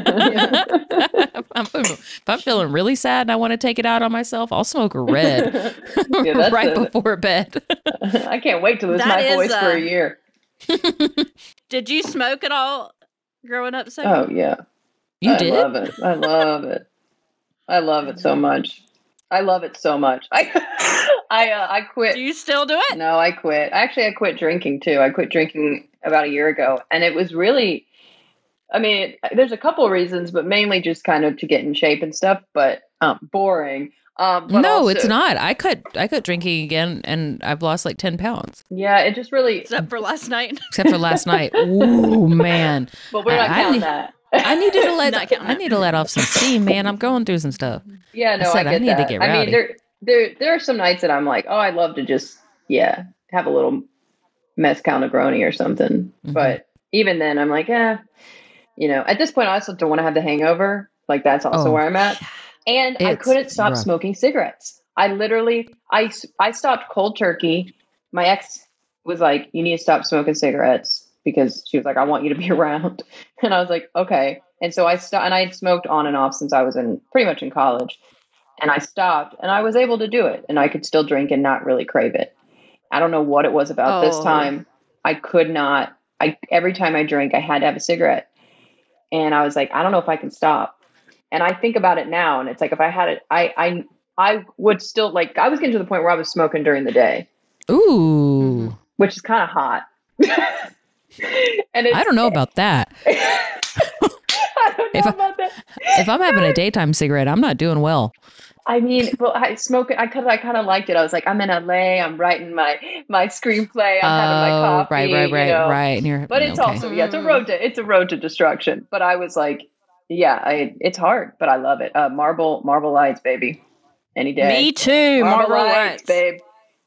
If I'm feeling really sad and I want to take it out on myself, I'll smoke a red right before bed. I can't wait to lose my voice for a year. Did you smoke at all growing up? Oh, yeah. You did? I love it. I love it. I love it so much. I love it so much. I quit. Do you still do it? No, I quit. Actually, I quit drinking too. I quit drinking about a year ago. And it was really, there's a couple of reasons, but mainly just kind of to get in shape and stuff, but boring. But no, also, it's not. I quit drinking again and I've lost 10 pounds. Yeah, it just really. Except for last night. Ooh, man. But we're not counting that. I need to let off some steam, man. I'm going through some stuff. Yeah, no, I need to get rowdy. There are some nights that I'm like, oh, I'd love to just, have a little mezcal Negroni or something. Mm-hmm. But even then, I'm like, at this point, I also don't want to have the hangover. That's also where I'm at. And I couldn't stop smoking cigarettes. I literally, I stopped cold turkey. My ex was like, you need to stop smoking cigarettes because she was like, I want you to be around. And I was like, okay. And so I stopped, and I had smoked on and off since I was pretty much in college. And I stopped and I was able to do it and I could still drink and not really crave it. I don't know what it was about this time. I could not, every time I drank, I had to have a cigarette. And I was like, I don't know if I can stop. And I think about it now and it's like, if I had it, I would still I was getting to the point where I was smoking during the day. Ooh. Which is kind of hot. And I don't know about that. If I'm having a daytime cigarette, I'm not doing well. I smoke it. I kind of liked it. I was like, I'm in LA. I'm writing my screenplay. I'm having my coffee. Right. But it's also it's a road to destruction. But I was like, it's hard, but I love it. Marble Lights, baby. Any day. Me too. Marlboro Lights, babe.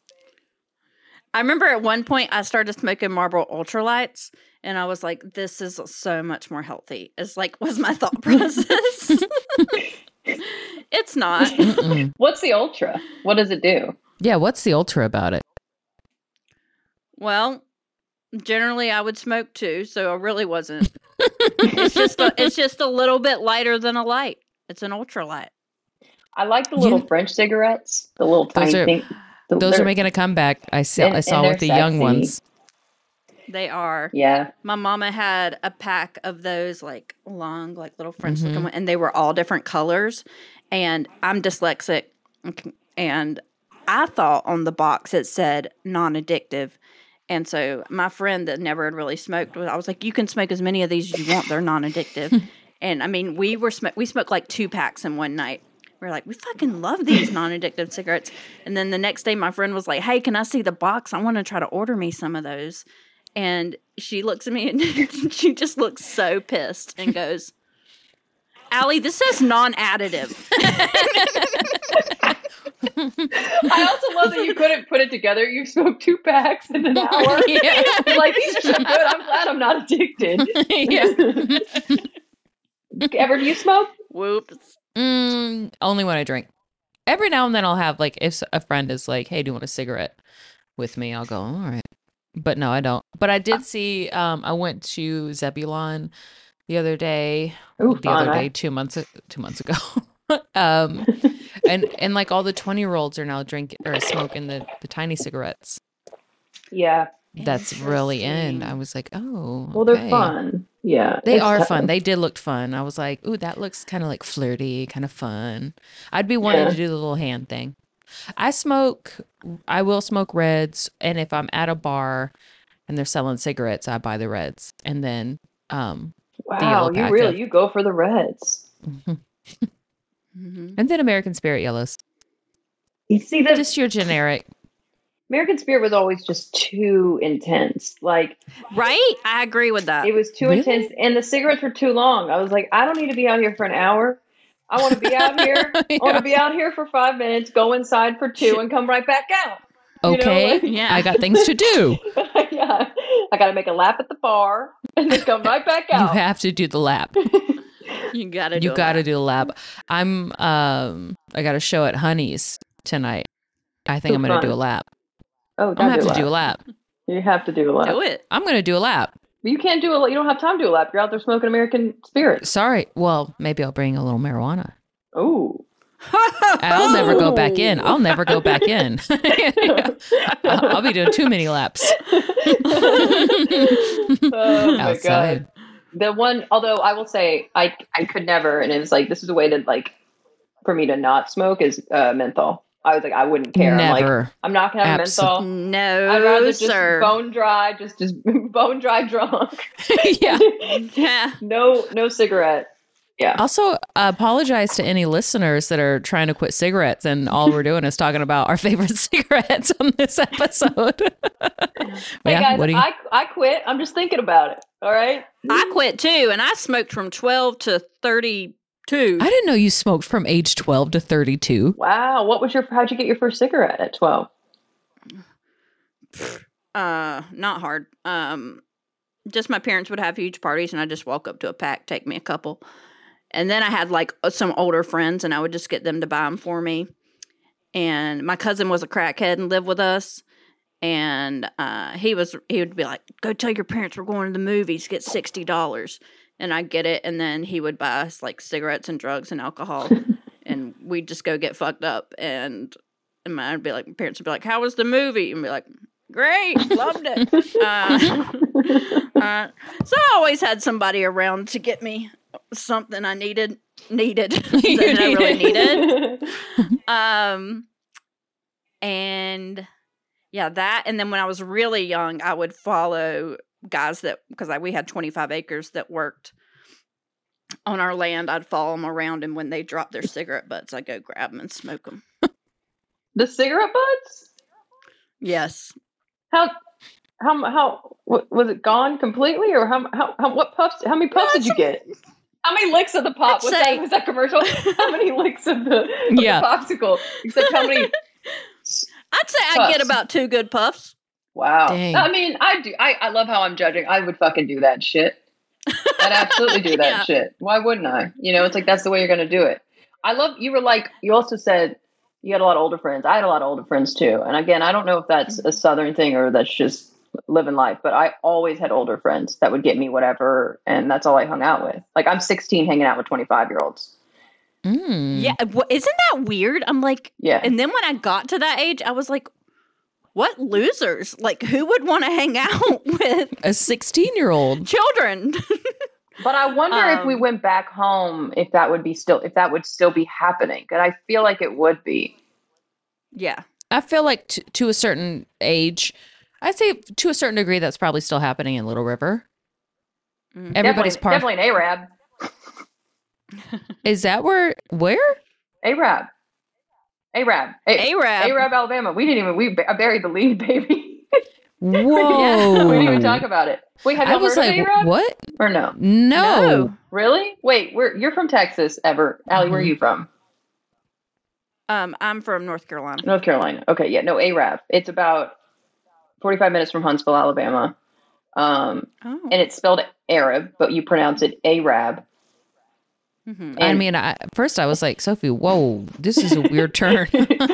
I remember at one point I started smoking Marlboro Ultralights, and I was like, "This is so much more healthy." It's like was my thought process. It's not. What's the Ultra? What does it do? Yeah, what's the Ultra about it? Well, generally I would smoke too, so I really wasn't. It's just a little bit lighter than a light. It's an ultralight. I like the little French cigarettes, the little tiny thing. Those are making a comeback. I saw with the young ones. They are. Yeah. My mama had a pack of those like long, like little French looking ones, and they were all different colors. And I'm dyslexic, and I thought on the box it said non-addictive. And so my friend that never had really smoked, I was like, you can smoke as many of these as you want. They're non-addictive. And I mean, we smoked like 2 packs in one night. We were like, we fucking love these non-addictive cigarettes. And then the next day my friend was like, hey, can I see the box? I want to try to order me some of those. And she looks at me and she just looks so pissed and goes, Allie, this says non-additive. I also love that you couldn't put it together. You smoked 2 packs in an hour. Yeah. Like, these are so good. I'm glad I'm not addicted. Ever do you smoke? Whoops. Only when I drink. Every now and then I'll have, like, if a friend is like, hey, do you want a cigarette with me? I'll go, all right. But no, I don't. But I did see, I went to Zebulon the other day. Ooh, the other day, 2 months ago. And like all the 20-year-olds are now drinking or smoking the tiny cigarettes. Yeah. That's really in. I was like, oh. Well, they're fun. Yeah. They are fun. They did look fun. I was like, ooh, that looks kind of like flirty, kind of fun. I'd be wanting to do the little hand thing. I will smoke Reds. And if I'm at a bar and they're selling cigarettes, I buy the Reds. And then, wow, you go for the Reds. And then American Spirit Yellows. You see that? Just your generic. American Spirit was always just too intense. Like, right? I agree with that. It was too intense, and the cigarettes were too long. I was like, I don't need to be out here for an hour. I want to be out here. I want to be out here for 5 minutes, go inside for 2, and come right back out. Okay. I got things to do. Yeah. I got to make a lap at the bar and then come right back out. You have to do the lap. You got to do the lap. I got a show at Honey's tonight. I think I'm going to do a lap. Oh, I'm going to have to do a lap. You have to do a lap. Do it. I'm going to do a lap. But you can't do you don't have time to do a lap. You're out there smoking American Spirit. Sorry. Well, maybe I'll bring a little marijuana. Oh. I'll never go back in. I'll never go back in. I'll be doing too many laps. Oh my God. The one, although I will say I could never, and it's like, this is a way to like, for me to not smoke is menthol. I was like, I wouldn't care. Never. I'm not going to have menthol. No, I'd rather just bone dry, just bone dry drunk. Yeah. No cigarette. Yeah. Also, apologize to any listeners that are trying to quit cigarettes, and all we're doing is talking about our favorite cigarettes on this episode. Hey guys, I quit. I'm just thinking about it. All right. I quit too, and I smoked from 12 to 32. I didn't know you smoked from age 12 to 32. Wow. How'd you get your first cigarette at 12? Not hard. Just my parents would have huge parties, and I just walk up to a pack, take me a couple. And then I had like some older friends, and I would just get them to buy them for me. And my cousin was a crackhead and lived with us. And he would be like, go tell your parents we're going to the movies, get $60. And I'd get it. And then he would buy us like cigarettes and drugs and alcohol. And we'd just go get fucked up. And I'd be like, my parents would be like, how was the movie? And be like, great, loved it. So I always had somebody around to get me something I needed that I really needed. And yeah, that. And then when I was really young, I would follow guys because we had 25 acres that worked on our land. I'd follow them around, and when they dropped their cigarette butts, I'd go grab them and smoke them. The cigarette butts? Yes. How was it gone completely, or how many puffs did you get? How many licks of the pop? Was that commercial? How many licks of the popsicle? Except how many? I'd say I get about 2 good puffs. Wow. Dang. I mean, I do. I love how I'm judging. I would fucking do that shit. I'd absolutely do that shit. Why wouldn't I? You know, it's like that's the way you're going to do it. I love. You were like. You also said you had a lot of older friends. I had a lot of older friends too. And again, I don't know if that's a Southern thing or that's just living life, but I always had older friends that would get me whatever, and that's all I hung out with. Like I'm 16 hanging out with 25-year-olds. Yeah, isn't that weird? I'm like, yeah. And then when I got to that age, I was like, what losers? Like, who would want to hang out with a 16-year-old? Children. But I wonder if we went back home, if that would still be happening. And I feel like it would be. Yeah, I feel like to a certain age. I'd say to a certain degree that's probably still happening in Little River. Everybody's definitely an Arab. Is that where? Arab, Alabama. I buried the lead, baby. Whoa. We didn't even talk about it. Wait, have you heard of Arab? What? Or no? No. Really? Wait, you're from Texas, Ever. Allie, where are you from? I'm from North Carolina. North Carolina. Okay, yeah, no, Arab. It's about 45 minutes from Huntsville, Alabama. And it's spelled Arab, but you pronounce it Arab. Mm-hmm. I mean, first I was like, Sophie, whoa, this is a weird turn.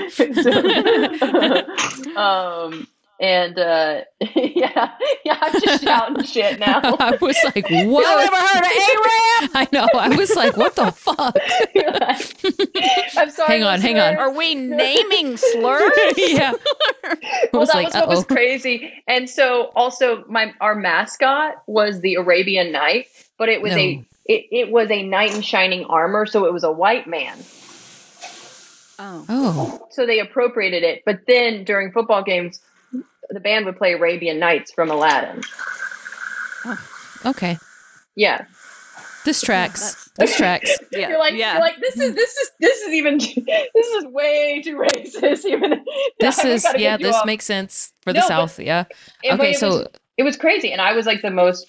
I'm just shouting shit now. I was like, what? Y'all ever heard of Arab? I know. I was like, what the fuck? I'm sorry. Hang on. Are we naming slurs? Yeah. Well, that was what was crazy. And so also our mascot was the Arabian Knight, but it was it was a knight in shining armor, so it was a white man. Oh. So they appropriated it, but then during football games, the band would play Arabian Nights from Aladdin. Okay. Yeah. This tracks. Yeah. You're like this is way too racist. Even this makes sense for the South. Yeah. Okay, so it was crazy, and I was like the most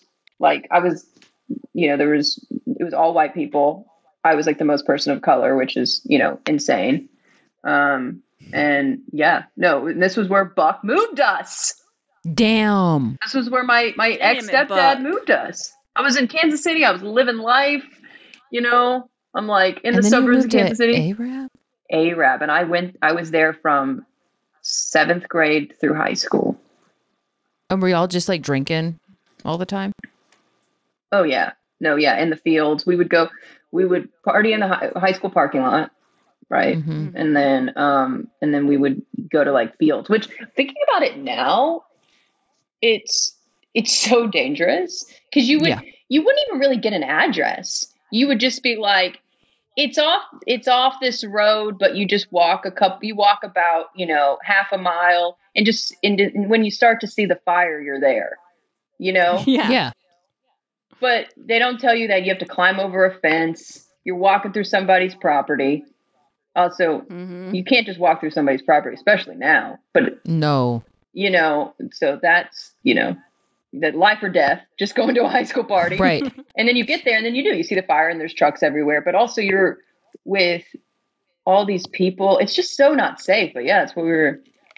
it was all white people. I was like the most person of color, which is insane. And this was where Buck moved us. Damn. This was where my ex-stepdad moved us. I was in Kansas City. I was living life, I'm like in the suburbs of Kansas City. Arab. And I was there from 7th grade through high school. And were y'all just like drinking all the time? Oh yeah. No, yeah. In the fields. We would party in the high school parking lot. Right. Mm-hmm. And then we would go to like fields, which thinking about it now, it's so dangerous because you wouldn't even really get an address. You would just be like, it's off this road, but you just walk about, half a mile and when you start to see the fire, you're there, Yeah. But they don't tell you that you have to climb over a fence. You're walking through somebody's property. Also, you can't just walk through somebody's property, especially now. But no, so that's that life or death. Just going to a high school party, right? And then you get there, and then you see the fire, and there's trucks everywhere. But also, you're with all these people. It's just so not safe. But yeah, that's what we were.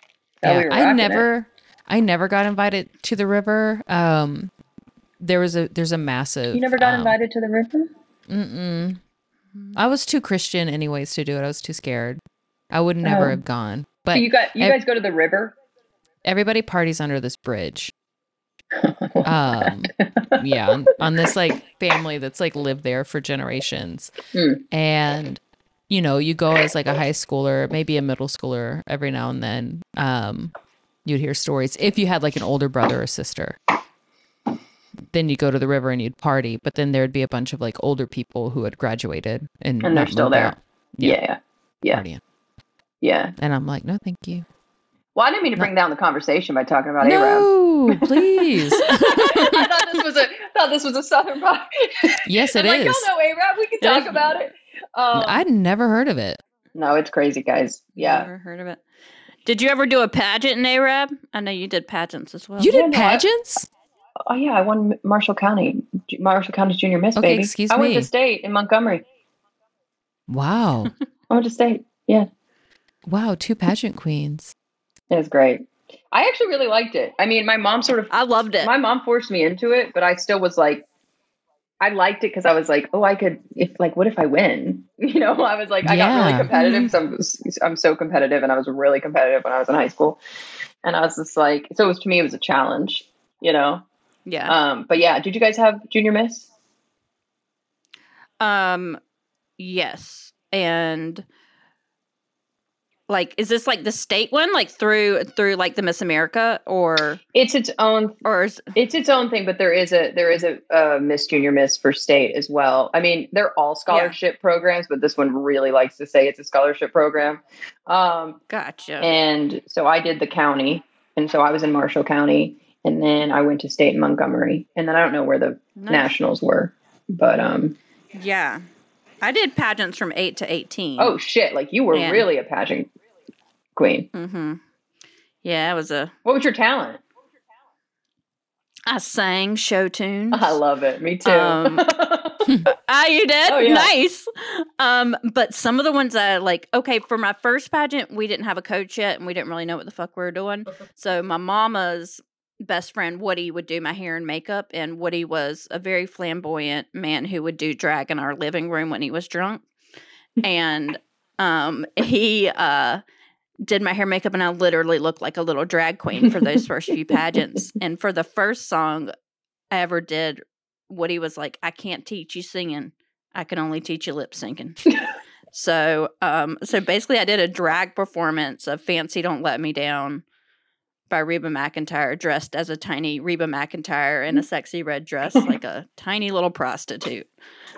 I never got invited to the river. There's a massive. You never got invited to the river? Mm-mm. I was too Christian anyways to do it. I was too scared. I would never have gone. But so you guys go to the river? Everybody parties under this bridge. Yeah, on this like family that's like lived there for generations. And you go as like a high schooler, maybe a middle schooler every now and then. You'd hear stories. If you had like an older brother or sister, then you go to the river and you'd party, but then there'd be a bunch of like older people who had graduated and they're still there. Yeah. Partying. Yeah. And I'm like, no, thank you. Well, I didn't mean to bring down the conversation by talking about Arab. No, please. I thought this was a Southern podcast. Yes, it is. Y'all know Arab. We can talk about it. I'd never heard of it. No, it's crazy, guys. Yeah. Never heard of it. Did you ever do a pageant in Arab? I know you did pageants as well. You did pageants? Oh yeah, I won Marshall County Marshall County Junior Miss, Okay, baby. excuse I went me. to state in Montgomery. Wow. I went to state. Yeah. Wow, 2 pageant queens. It was great. I actually really liked it. I mean, my mom I loved it. My mom forced me into it, but I still was like, I liked it because I was like, oh, I could, what if I win? You know, I was like, I got really competitive. So I'm so competitive, and I was really competitive when I was in high school. And I was just like, so to me, it was a challenge, you know? Yeah. But yeah, did you guys have Junior Miss? Yes. And like, is this like the state one, like through like the Miss America, or it's its own thing? But there is a Miss Junior Miss for state as well. I mean, they're all scholarship programs, but this one really likes to say it's a scholarship program. Gotcha. And so I did the county, and so I was in Marshall County, and then I went to state in Montgomery, and then I don't know where the nationals were, but yeah. I did pageants from 8 to 18. Oh shit! Like you were really a pageant queen. Mm-hmm. Yeah, I was a. What was your talent? I sang show tunes. I love it. Me too. You did? Oh, yeah. Nice. But some of the ones I like. Okay, for my first pageant, we didn't have a coach yet, and we didn't really know what the fuck we were doing. So my mama's best friend Woody would do my hair and makeup, and Woody was a very flamboyant man who would do drag in our living room when he was drunk. And he did my hair and makeup, and I literally looked like a little drag queen for those first few pageants. And for the first song I ever did, Woody was like, I can't teach you singing, I can only teach you lip syncing. So basically I did a drag performance of Fancy Don't Let Me Down by Reba McEntire, dressed as a tiny Reba McEntire in a sexy red dress, like a tiny little prostitute.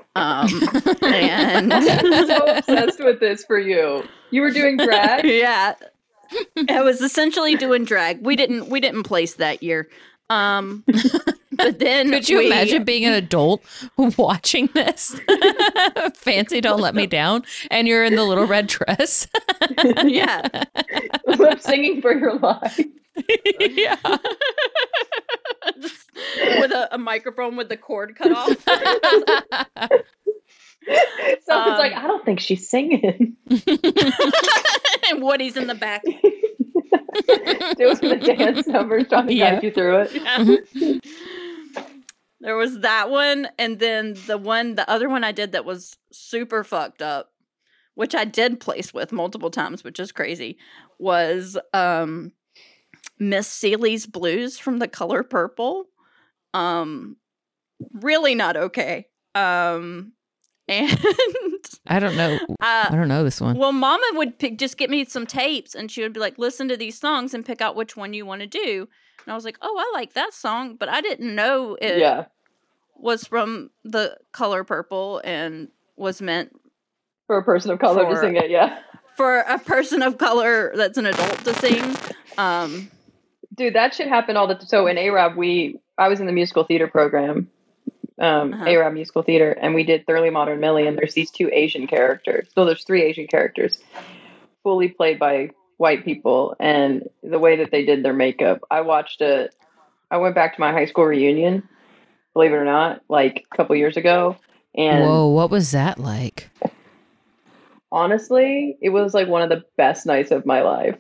And I'm so obsessed with this for you. You were doing drag? Yeah. I was essentially doing drag. We didn't place that year. But then could you imagine being an adult watching this? Fancy Don't Let Me Down, and you're in the little red dress. Yeah. Lip singing for your life. Yeah. Just with a microphone with the cord cut off. Someone's like, I don't think she's singing. And Woody's in the back. Doing the dance numbers, trying to guide you through it. Yeah. There was that one, and then the other one I did that was super fucked up, which I did place with multiple times, which is crazy, was Miss Seeley's Blues from The Color Purple. Really not okay. And I don't know. I don't know this one. Well, Mama would just get me some tapes, and she would be like, listen to these songs and pick out which one you want to do. And I was like, oh, I like that song, but I didn't know it was from The Color Purple and was meant for a person of color to sing it. Yeah. For a person of color that's an adult to sing. Dude, that shit happened all the time. So in ARAB, I was in the musical theater program, ARAB musical theater, and we did Thoroughly Modern Millie, and there's these 2 Asian characters. So there's 3 Asian characters, fully played by white people, and the way that they did their makeup. I went back to my high school reunion, believe it or not, like a couple years ago. And whoa, what was that like? Honestly, it was like one of the best nights of my life.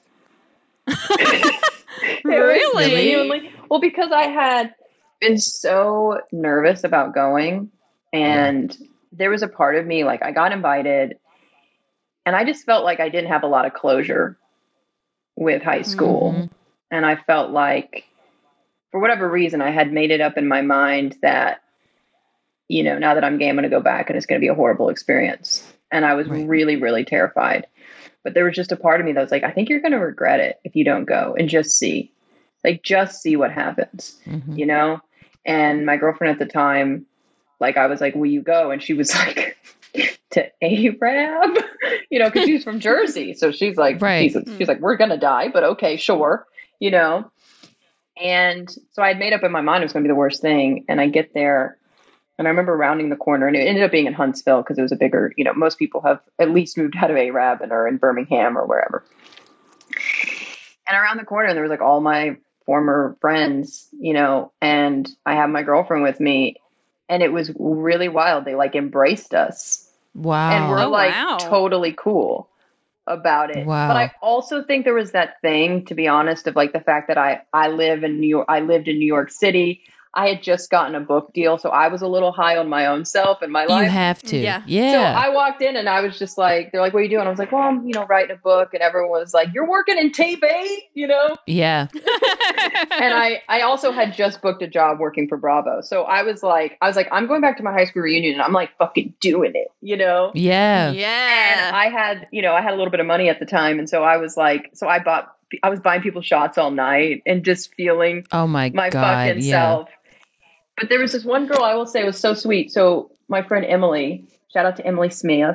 Really? Genuinely. Well, because I had been so nervous about going, and there was a part of me, like I got invited, and I just felt like I didn't have a lot of closure with high school. Mm-hmm. And I felt like, for whatever reason, I had made it up in my mind that, you know, now that I'm gay, I'm going to go back and it's going to be a horrible experience. And I was really, really terrified. But there was just a part of me that was like, I think you're going to regret it if you don't go, and just see what happens, you know? And my girlfriend at the time, like, I was like, will you go? And she was like, to ARAB, you know, because she's from Jersey. So she's like, she's like, we're going to die, but okay, sure, you know? And so I had made up in my mind it was going to be the worst thing. And I get there, and I remember rounding the corner, and it ended up being in Huntsville because it was a bigger, you know, most people have at least moved out of ARAB and are in Birmingham or wherever. And around the corner, there was like all my former friends, you know, and I have my girlfriend with me, and it was really wild. They like embraced us. Wow. And we're totally cool about it. Wow. But I also think there was that thing, to be honest, of like the fact that I lived in New York City. I had just gotten a book deal, so I was a little high on my own self and my life. You have to. Yeah. So I walked in and I was just like, they're like, what are you doing? I was like, well, I'm, writing a book. And everyone was like, you're working in tape A, Yeah. And I also had just booked a job working for Bravo. So I was like, I'm going back to my high school reunion and I'm like fucking doing it, Yeah. Yeah. And I had a little bit of money at the time. And so I was like, I was buying people shots all night and just feeling my God, fucking self. But there was this one girl I will say was so sweet. So my friend Emily, shout out to Emily Smith,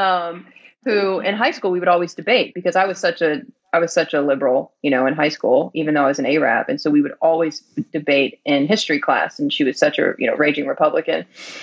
who in high school we would always debate because I was such a liberal, in high school, even though I was an Arab. And so we would always debate in history class. And she was such a, raging Republican.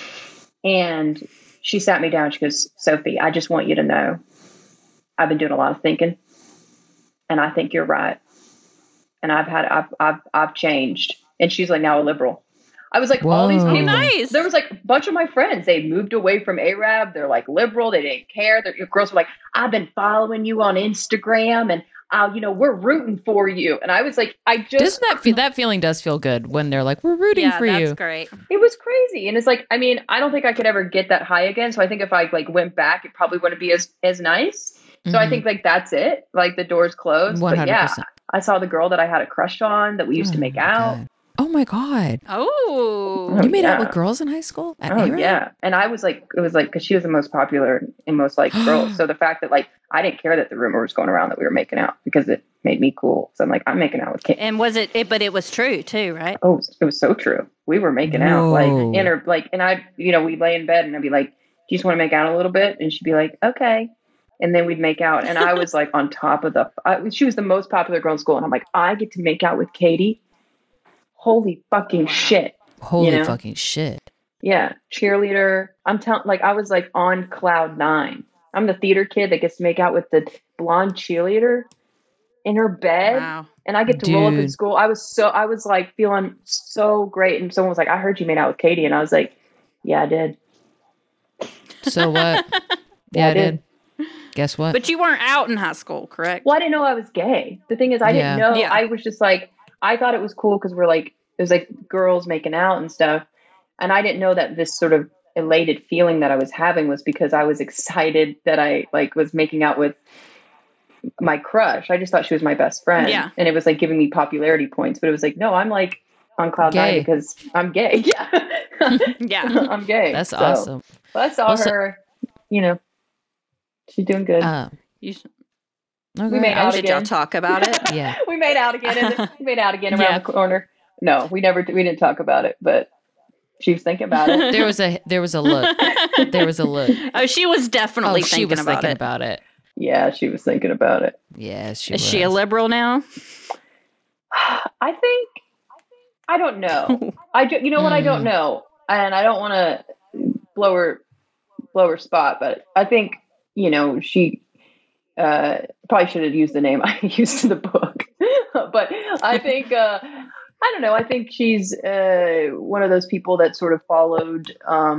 And she sat me down. She goes, Sophie, I just want you to know I've been doing a lot of thinking and I think you're right. And I've changed. And she's like now a liberal. I was like, Whoa. all these people, nice. There was like a bunch of my friends, they moved away from Arab. They're like liberal. They didn't care. Your girls were like, I've been following you on Instagram and we're rooting for you. And I was like, that feeling does feel good when they're like, we're rooting for you. Yeah, that's great. It was crazy. And it's like, I mean, I don't think I could ever get that high again. So I think if I like went back, it probably wouldn't be as nice. So I think like, that's it. Like the door's closed. 100%. But yeah, I saw the girl that I had a crush on that we used to make out. God. Oh my God. Oh, you made out with girls in high school? Yeah. And I was like, it was like, cause she was the most popular and most liked girl. So the fact that like, I didn't care that the rumor was going around that we were making out because it made me cool. So I'm like, I'm making out with Kate. And was it, but it was true too, right? Oh, it was so true. We were making out like in her, like, and I, we'd lay in bed and I'd be like, do you just want to make out a little bit? And she'd be like, okay. And then we'd make out. And I was like on top of she was the most popular girl in school. And I'm like, I get to make out with Katie. Holy fucking shit. Holy fucking shit. Yeah. Cheerleader. I'm telling, like, I was like on cloud 9. I'm the theater kid that gets to make out with the blonde cheerleader in her bed. Wow. And I get to roll up in school. I was like feeling so great. And someone was like, I heard you made out with Katie. And I was like, yeah, I did. So what? Yeah, I did. Guess what? But you weren't out in high school, correct? Well, I didn't know I was gay. The thing is, I didn't know. Yeah. I was just like, I thought it was cool because we're like, it was like girls making out and stuff. And I didn't know that this sort of elated feeling that I was having was because I was excited that I like was making out with my crush. I just thought she was my best friend. Yeah. And it was like giving me popularity points, but it was like, no, I'm like on cloud 9 because I'm gay. Yeah. Yeah. I'm gay. That's awesome. But I saw her, she's doing good. Okay. We made out Did again. y'all talk about it? Yeah. We made out again. We made out again around the corner. No, we didn't talk about it, but she was thinking about it. There was a look. There was a look. Oh, she was definitely thinking about it. Yeah, she was thinking about it. Yeah, Is she a liberal now? I think, I don't know. You know what? I don't know. And I don't want to blow her spot, but I think, she probably should have used the name I used in the book. But I think, I don't know. I think she's one of those people that sort of followed,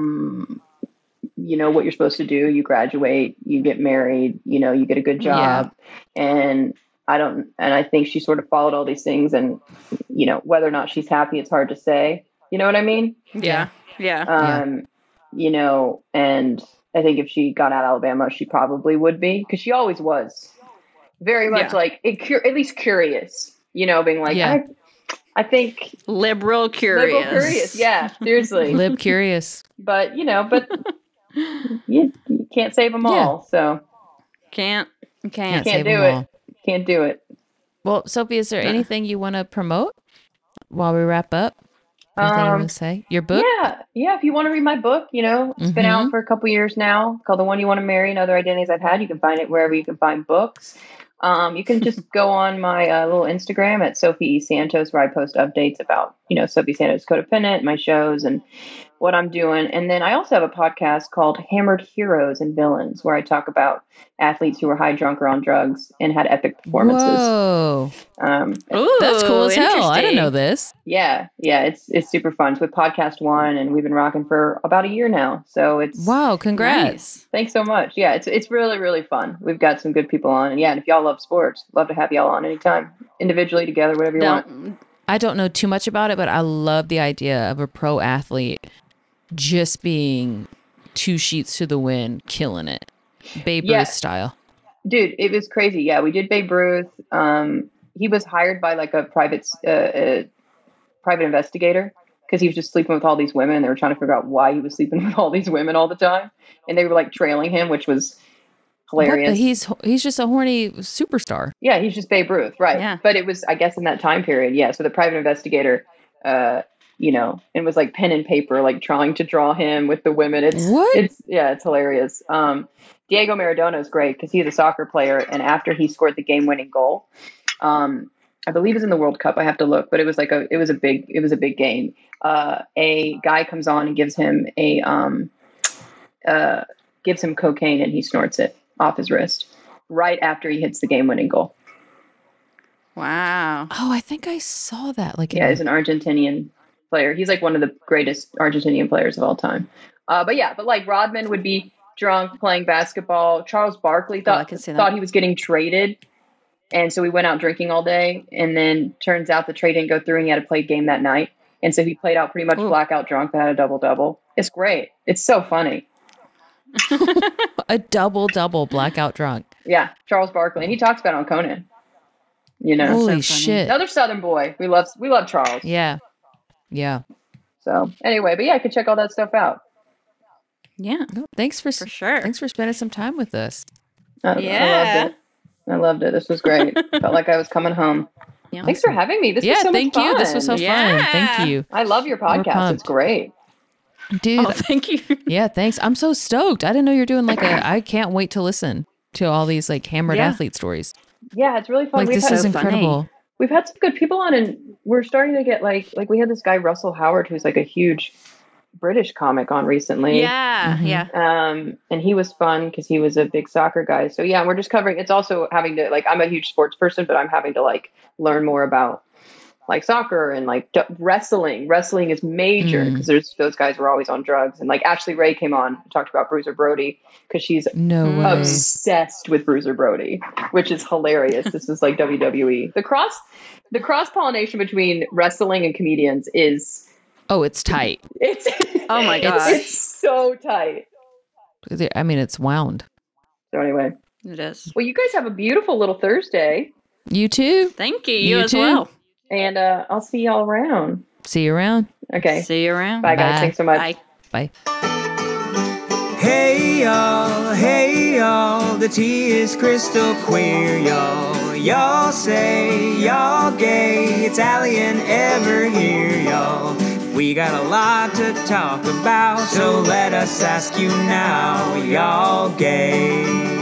what you're supposed to do. You graduate, you get married, you get a good job. Yeah. And I think she sort of followed all these things. And, whether or not she's happy, it's hard to say. You know what I mean? Yeah. Yeah. And I think if she got out of Alabama, she probably would be, because she always was very much like at least curious, being like, I think liberal curious. Yeah, seriously. Lib curious. But, you can't save them all. So can't do it. Can't do it. Well, Sophie, is there anything you want to promote while we wrap up? Anything you want to say? Your book? Yeah. If you want to read my book, it's been out for a couple years now, called The One You Want to Marry and Other Identities I've Had. You can find it wherever you can find books. You can just go on my little Instagram at Sophie E. Santos, where I post updates about, Sophie Santos Codependent, my shows, and what I'm doing. And then I also have a podcast called Hammered Heroes and Villains, where I talk about athletes who were high drunk or on drugs and had epic performances. Whoa. Ooh, that's cool as hell. I didn't know this. Yeah. It's super fun. It's with Podcast One, and we've been rocking for about a year now. So it's wow. Congrats. Nice. Thanks so much. Yeah, it's really, really fun. We've got some good people on. And yeah, and if y'all love sports, love to have y'all on anytime. Individually, together, whatever you want. I don't know too much about it, but I love the idea of a pro athlete just being 2 sheets to the wind, killing it. Babe Ruth style. Dude, it was crazy. Yeah, we did Babe Ruth. He was hired by like a private investigator because he was just sleeping with all these women. They were trying to figure out why he was sleeping with all these women all the time. And they were like trailing him, which was hilarious. But he's just a horny superstar. Yeah, he's just Babe Ruth. Right. Yeah. But it was, I guess, in that time period. Yeah. So the private investigator, and was like pen and paper, like trying to draw him with the women. It's hilarious. Diego Maradona is great because he's a soccer player. And after he scored the game-winning goal, I believe it was in the World Cup. I have to look, but it was a big game. A guy comes on and gives him cocaine, and he snorts it off his wrist right after he hits the game-winning goal. Wow. Oh, I think I saw that. He's an Argentinian player. He's like one of the greatest Argentinian players of all time. But like Rodman would be drunk playing basketball. Charles Barkley thought he was getting traded. And so we went out drinking all day, and then turns out the trade didn't go through and he had to play a game that night. And so he played out pretty much blackout drunk, but had a double-double. It's great. It's so funny. A double-double blackout drunk. Yeah, Charles Barkley. And he talks about it on Conan. Holy shit. Another Southern boy. We love Charles. Yeah. Yeah. So anyway, but yeah, I could check all that stuff out. Yeah. Thanks for sure. Thanks for spending some time with us. I loved it. This was great. Felt like I was coming home. Yeah. Thanks for having me. This was so much fun. Thank you. This was so fun. Thank you. I love your podcast. It's great. Dude. Oh, thank you. Yeah, thanks. I'm so stoked. I didn't know you're doing I can't wait to listen to all these like hammered athlete stories. Yeah, it's really fun. This is incredible. Funny. We've had some good people on, and we're starting to get like we had this guy, Russell Howard, who's like a huge British comic on recently. Yeah. And he was fun because he was a big soccer guy. So yeah, we're just covering, it's also having to I'm a huge sports person, but I'm having to learn more about soccer and wrestling. Wrestling is major because those guys were always on drugs. And Ashley Ray came on and talked about Bruiser Brody because she's obsessed with Bruiser Brody, which is hilarious. This is like WWE. The cross pollination between wrestling and comedians is it's tight. Oh my god, it's so tight. I mean, it's wound. So anyway, it is. Well, you guys have a beautiful little Thursday. You too. Thank you. You as well. And I'll see y'all around. See you around. Okay. See you around. Bye, guys. Thanks so much. Bye. Hey y'all, the tea is crystal clear, y'all. Y'all say y'all gay, it's Allie and Ever here, y'all. We got a lot to talk about, so let us ask you now, y'all gay?